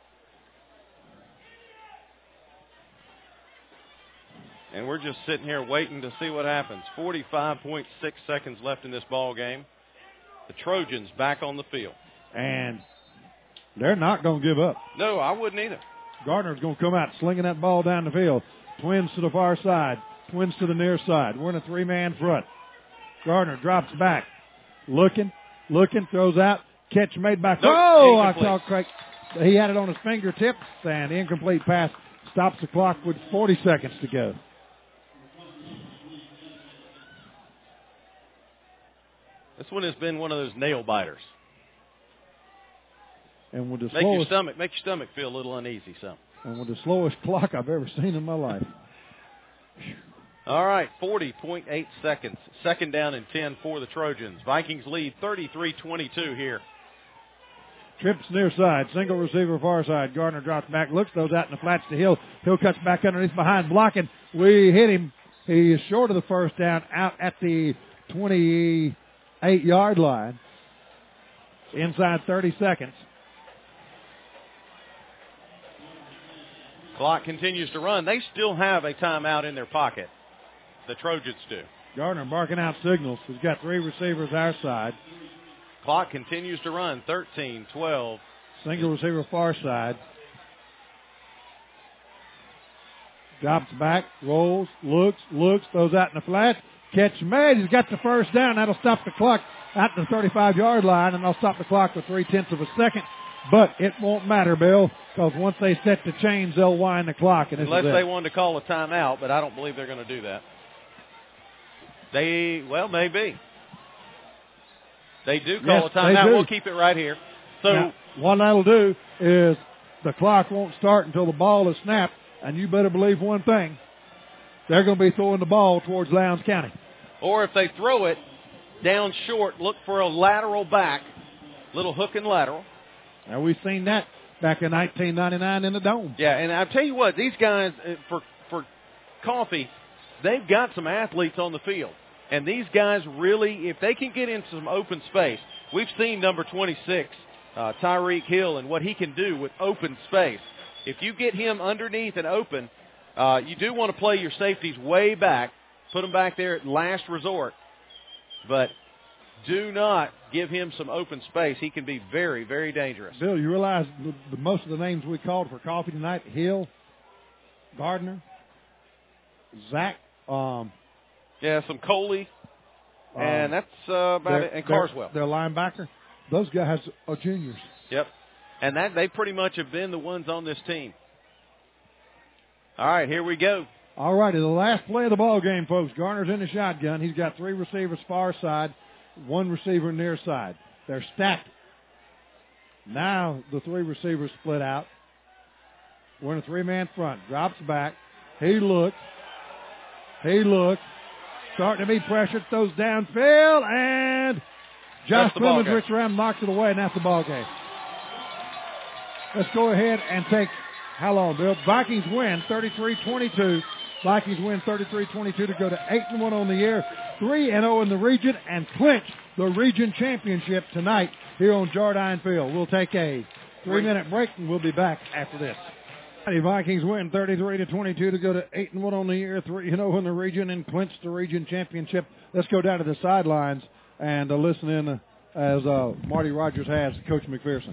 And we're just sitting here waiting to see what happens. 45.6 seconds left in this ball game. The Trojans back on the field. And they're not going to give up. No, I wouldn't either. Gardner's going to come out slinging that ball down the field. Twins to the far side. Twins to the near side. We're in a 3-man front. Gardner drops back. Looking, throws out. Catch made by I saw Craig. He had it on his fingertips, and the incomplete pass stops the clock with 40 seconds to go. This one has been one of those nail biters. And with the make your stomach feel a little uneasy, so. And with the slowest clock I've ever seen in my life. All right, 40.8 seconds. Second down and 10 for the Trojans. Vikings lead 33-22 here. Trips near side, single receiver far side. Gardner drops back, looks, throws out in the flats to Hill. Hill cuts back underneath behind blocking. We hit him He is short of the first down out at the 28-yard line. Inside 30 seconds. Clock continues to run. They still have a timeout in their pocket. The Trojans do. Gardner barking out signals. He's got 3 receivers our side. Clock continues to run. 13, 12. Single receiver far side. Drops back, rolls, looks, throws out in the flat. Catch made. He's got the first down. That'll stop the clock at the 35-yard line, and they'll stop the clock for 0.3 of a second. But it won't matter, Bill, because once they set the chains, they'll wind the clock. And unless they wanted to call a timeout, but I don't believe they're going to do that. Maybe. They do call a timeout. We'll keep it right here. So now, what that'll do is the clock won't start until the ball is snapped, and you better believe one thing. They're going to be throwing the ball towards Lowndes County. Or if they throw it down short, look for a lateral back, little hook and lateral. Now, we've seen that back in 1999 in the Dome. Yeah, and I'll tell you what, these guys, for Coffee, they've got some athletes on the field. And these guys really, if they can get into some open space, we've seen number 26, Tyreek Hill, and what he can do with open space. If you get him underneath and open, you do want to play your safeties way back, put them back there at last resort. But do not give him some open space. He can be very, very dangerous. Bill, you realize most of the names we called for Coffee tonight, Hill, Gardner, Zach. Some Coley, and that's about it, and Carswell. Their linebacker. Those guys are juniors. Yep. And that they pretty much have been the ones on this team. All right, here we go. All righty, the last play of the ball game, folks. Garner's in the shotgun. He's got 3 receivers far side, 1 receiver near side. They're stacked. Now the 3 receivers split out. We're in a 3-man front. Drops back. He looks. Starting to be pressured. Throws downfield. And Josh Clemens reaches around, knocks it away, and that's the ball game. Let's go ahead and take, how long, Bill? Vikings win 33-22. Vikings win 33-22 to go to 8-1 on the year, 3-0 in the region, and clinch the region championship tonight here on Jardine Field. We'll take a 3-minute break, and we'll be back after this. The Vikings win 33-22 to go to 8-1 on the year, 3-0 in the region, and clinch the region championship. Let's go down to the sidelines and listen in as Marty Rogers has Coach McPherson.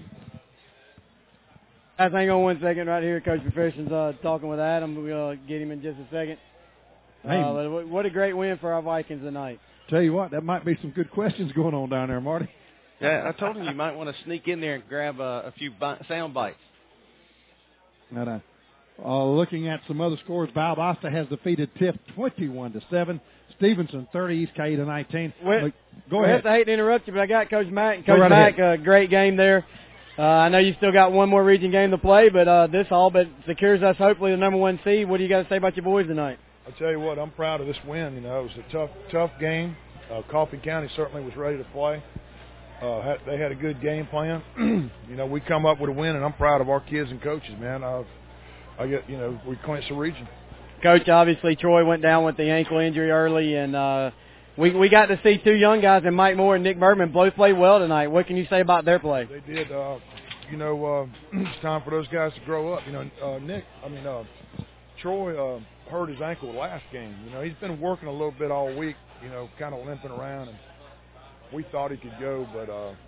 Hang on 1 second right here. Coach McPherson's talking with Adam. We'll get him in just a second. What a great win for our Vikings tonight. Tell you what, that might be some good questions going on down there, Marty. Yeah, I told him you might want to sneak in there and grab a few sound bites. And looking at some other scores, Valdosta has defeated Tiff 21-7. Stevenson 30, East Caeta 19. Go ahead. I hate to interrupt you, but I got Coach Mack. Coach Mack, a great game there. I know you still got one more region game to play, but this all but secures us hopefully the number 1 seed. What do you got to say about your boys tonight? I'll tell you what, I'm proud of this win. You know, it was a tough game. Coffee County certainly was ready to play. They had a good game plan. You know, we come up with a win, and I'm proud of our kids and coaches, man. We clinched the region. Coach, obviously Troy went down with the ankle injury early, and we got to see 2 young guys, and Mike Moore and Nick Bergman, both played well tonight. What can you say about their play? They did. It's time for those guys to grow up. You know, Troy hurt his ankle last game. You know, he's been working a little bit all week, you know, kind of limping around, and we thought he could go, but,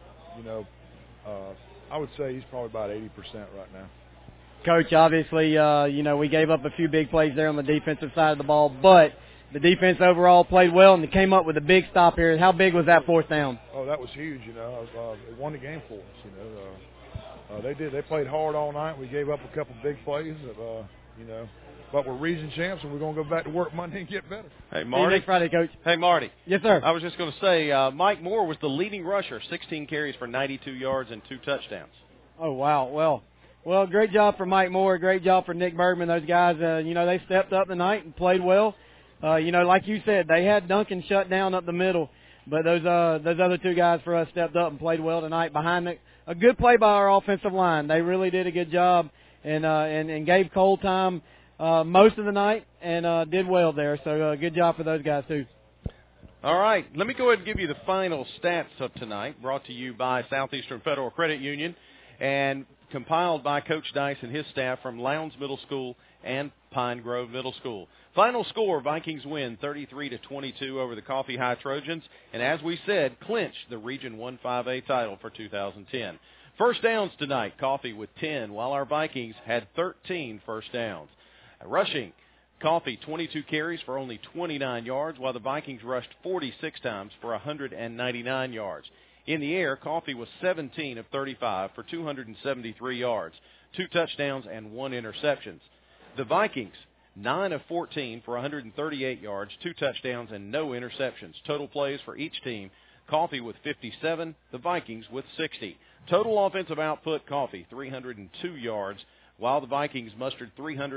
I would say he's probably about 80% right now. Coach, obviously, we gave up a few big plays there on the defensive side of the ball, but the defense overall played well, and they came up with a big stop here. How big was that 4th down? Oh, that was huge, you know. They won the game for us, you know. They did. They played hard all night. We gave up a couple big plays, but we're region champs, and we're going to go back to work Monday and get better. Hey, Marty. See you next Friday, Coach. Hey, Marty. Yes, sir. I was just going to say, Mike Moore was the leading rusher, 16 carries for 92 yards and 2 touchdowns. Oh, wow. Well, great job for Mike Moore. Great job for Nick Bergman. Those guys, they stepped up tonight and played well. Like you said, they had Duncan shut down up the middle, but those other 2 guys for us stepped up and played well tonight behind a good play by our offensive line. They really did a good job and gave Cole time most of the night and did well there. So good job for those guys, too. All right, let me go ahead and give you the final stats of tonight, brought to you by Southeastern Federal Credit Union and compiled by Coach Dice and his staff from Lowndes Middle School and Pine Grove Middle School. Final score, Vikings win 33-22 over the Coffee High Trojans, and as we said, clinch the Region 1-5A title for 2010. First downs tonight, Coffee with 10, while our Vikings had 13 first downs. Rushing, Coffee 22 carries for only 29 yards, while the Vikings rushed 46 times for 199 yards. In the air, Coffee was 17 of 35 for 273 yards, 2 touchdowns and 1 interception. The Vikings, 9 of 14 for 138 yards, 2 touchdowns and no interceptions. Total plays for each team, Coffee with 57, the Vikings with 60. Total offensive output, Coffee 302 yards, while the Vikings mustered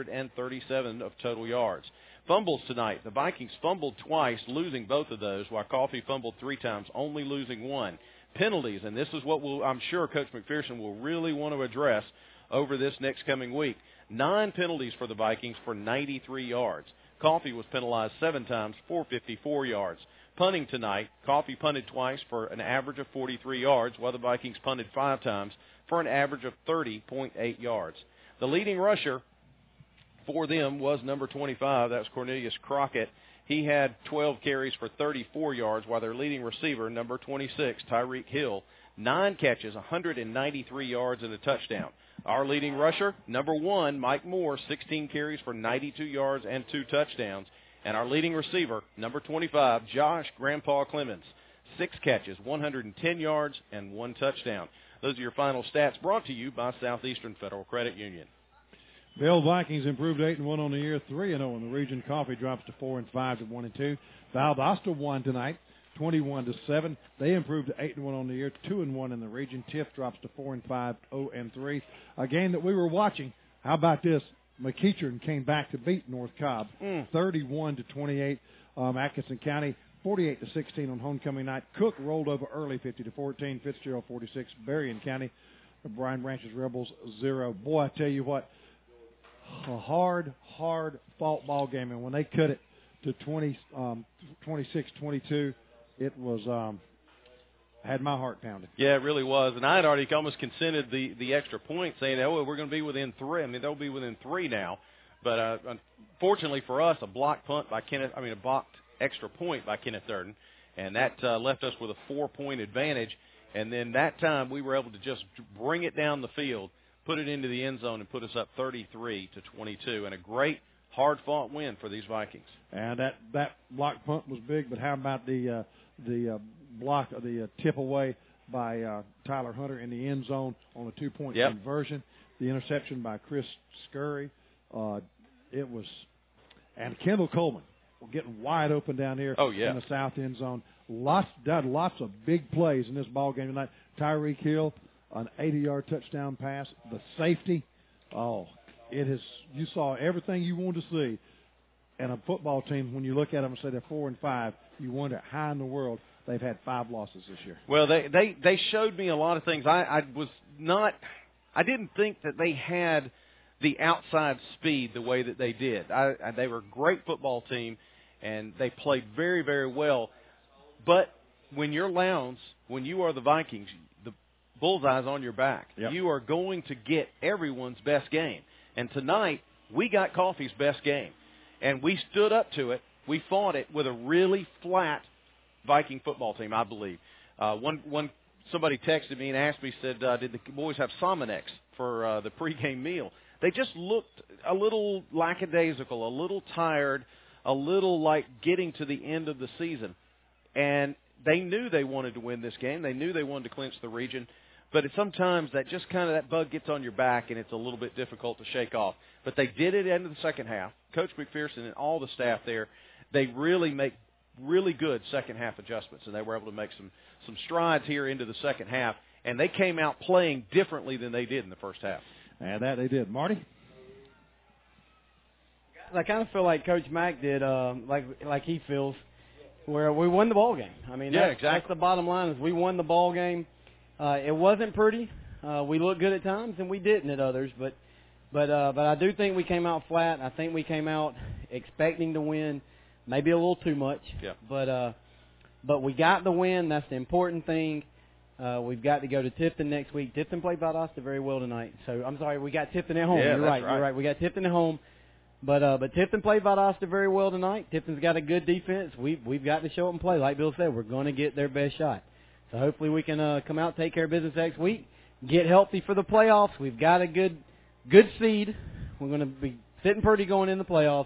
337 of total yards. Fumbles tonight. The Vikings fumbled twice, losing both of those, while Coffee fumbled 3 times, only losing 1. Penalties, and this is what I'm sure Coach McPherson will really want to address over this next coming week. 9 penalties for the Vikings for 93 yards. Coffee was penalized 7 times for 54 yards. Punting tonight, Coffee punted twice for an average of 43 yards, while the Vikings punted 5 times for an average of 30.8 yards. The leading rusher for them was number 25. That's Cornelius Crockett. He had 12 carries for 34 yards, while their leading receiver, number 26, Tyreek Hill, 9 catches, 193 yards, and a touchdown. Our leading rusher, number 1, Mike Moore, 16 carries for 92 yards and 2 touchdowns. And our leading receiver, number 25, Josh Grandpa Clemens, 6 catches, 110 yards, and 1 touchdown. Those are your final stats, brought to you by Southeastern Federal Credit Union. The old Vikings improved 8-1 on the year, 3-0 in the region. Coffee drops to 4-5 to 1-2. Valdosta won tonight, 21-7. They improved to 8-1 on the year, 2-1 in the region. Tiff drops to 4-5, 0-3. A game that we were watching. How about this? McEachern came back to beat North Cobb, 31-28. Atkinson County 48-16 on homecoming night. Cook rolled over early, 50-14. Fitzgerald 46. Berrien County, Bryan Branch's Rebels 0. Boy, I tell you what, a hard fought ball game, and when they cut it to 26-22, it was had my heart pounding. Yeah, it really was. And I had already almost consented the extra point, saying, oh, we're going to be within 3. I mean, they'll be within 3 now. But unfortunately for us, a blocked extra point by Kenneth Durden, and that left us with a 4-point advantage. And then that time we were able to just bring it down the field, put it into the end zone, and put us up 33-22. And a great, hard-fought win for these Vikings. And that block punt was big, but how about the block of the tip away by Tyler Hunter in the end zone on a 2-point conversion? The interception by Chris Scurry. It was, and Kendall Coleman getting wide open down here in the south end zone. Lots of big plays in this ball game tonight. Tyreek Hill, an 80-yard touchdown pass. The safety, you saw everything you wanted to see. And a football team, when you look at them and say they're 4-5, you wonder how in the world they've had 5 losses this year. Well, they showed me a lot of things. I didn't think that they had the outside speed the way that they did. They were a great football team, and they played very, very well. But when you're Lowndes, when you are the Vikings, the bullseye's on your back. Yep. You are going to get everyone's best game. And tonight, we got Coffee's best game. And we stood up to it. We fought it with a really flat Viking football team, I believe. Somebody texted me and asked me, said, did the boys have Sominex for the pregame meal? They just looked a little lackadaisical, a little tired, a little like getting to the end of the season. And they knew they wanted to win this game. They knew they wanted to clinch the region. But sometimes that just kind of that bug gets on your back, and it's a little bit difficult to shake off. But they did it into the second half. Coach McPherson and all the staff there, they really make really good second-half adjustments, and they were able to make some strides here into the second half. And they came out playing differently than they did in the first half. And that they did. Marty? I kind of feel like Coach Mack did, like he feels, where we won the ball game. I mean, that's the bottom line is we won the ball game. It wasn't pretty. We looked good at times, and we didn't at others. But But I do think we came out flat. I think we came out expecting to win, maybe a little too much. Yeah. But we got the win. That's the important thing. We've got to go to Tifton next week. Tifton played Valdosta very well tonight. So I'm sorry, we got Tifton at home. Yeah, You're right. right. You're right. We got Tifton at home. But Tifton played Valdosta very well tonight. Tifton's got a good defense. We've got to show up and play. Like Bill said, we're going to get their best shot. So hopefully we can come out, take care of business next week, get healthy for the playoffs. We've got a good seed. We're going to be sitting pretty going in the playoffs.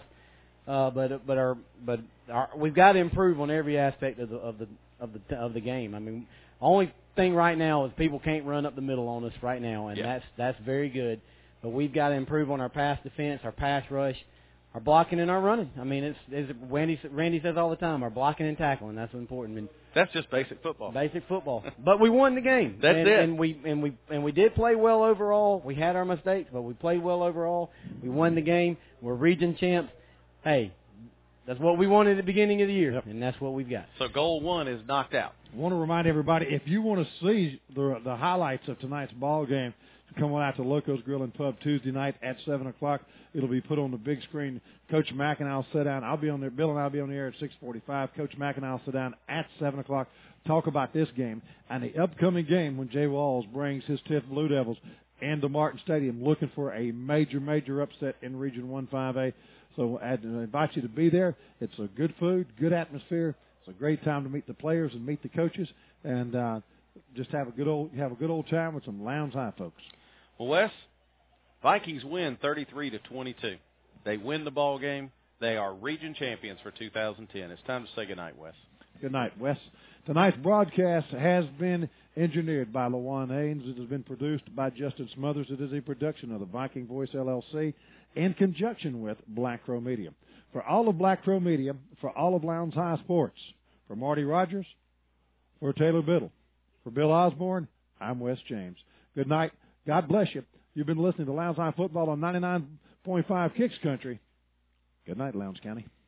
But we've got to improve on every aspect of the game. I mean, only thing right now is people can't run up the middle on us right now, and that's very good. But we've got to improve on our pass defense, our pass rush, our blocking, and our running. I mean, it's Randy says all the time, our blocking and tackling. That's important. I mean, that's just basic football. Basic football. But we won the game. That's it. And we did play well overall. We had our mistakes, but we played well overall. We won the game. We're region champs. Hey, that's what we wanted at the beginning of the year, and that's what we've got. So goal 1 is knocked out. I want to remind everybody, if you want to see the highlights of tonight's ball game, come on out to Loco's Grill and Pub Tuesday night at 7 o'clock. It'll be put on the big screen. Coach McIntyre will sit down. I'll be on there. Bill and I will be on the air at 6:45. Coach McIntyre will sit down at 7 o'clock, talk about this game and the upcoming game when Jay Walls brings his Tifton Blue Devils into Martin Stadium looking for a major upset in Region 1-5A. So I invite you to be there. It's a good food, good atmosphere. It's a great time to meet the players and meet the coaches, and just have a good old time with some Lowndes High folks. Well, Wes, Vikings win 33-22. They win the ball game. They are region champions for 2010. It's time to say goodnight, Wes. Good night, Wes. Tonight's broadcast has been engineered by LaJuan Haynes. It has been produced by Justin Smothers. It is a production of the Viking Voice LLC in conjunction with Black Crow Media. For all of Black Crow Media, for all of Lowndes High Sports, for Marty Rogers, for Taylor Biddle, for Bill Osborne, I'm Wes James. Good night. God bless you. You've been listening to Lowndes High Football on 99.5 Kicks Country. Good night, Lowndes County.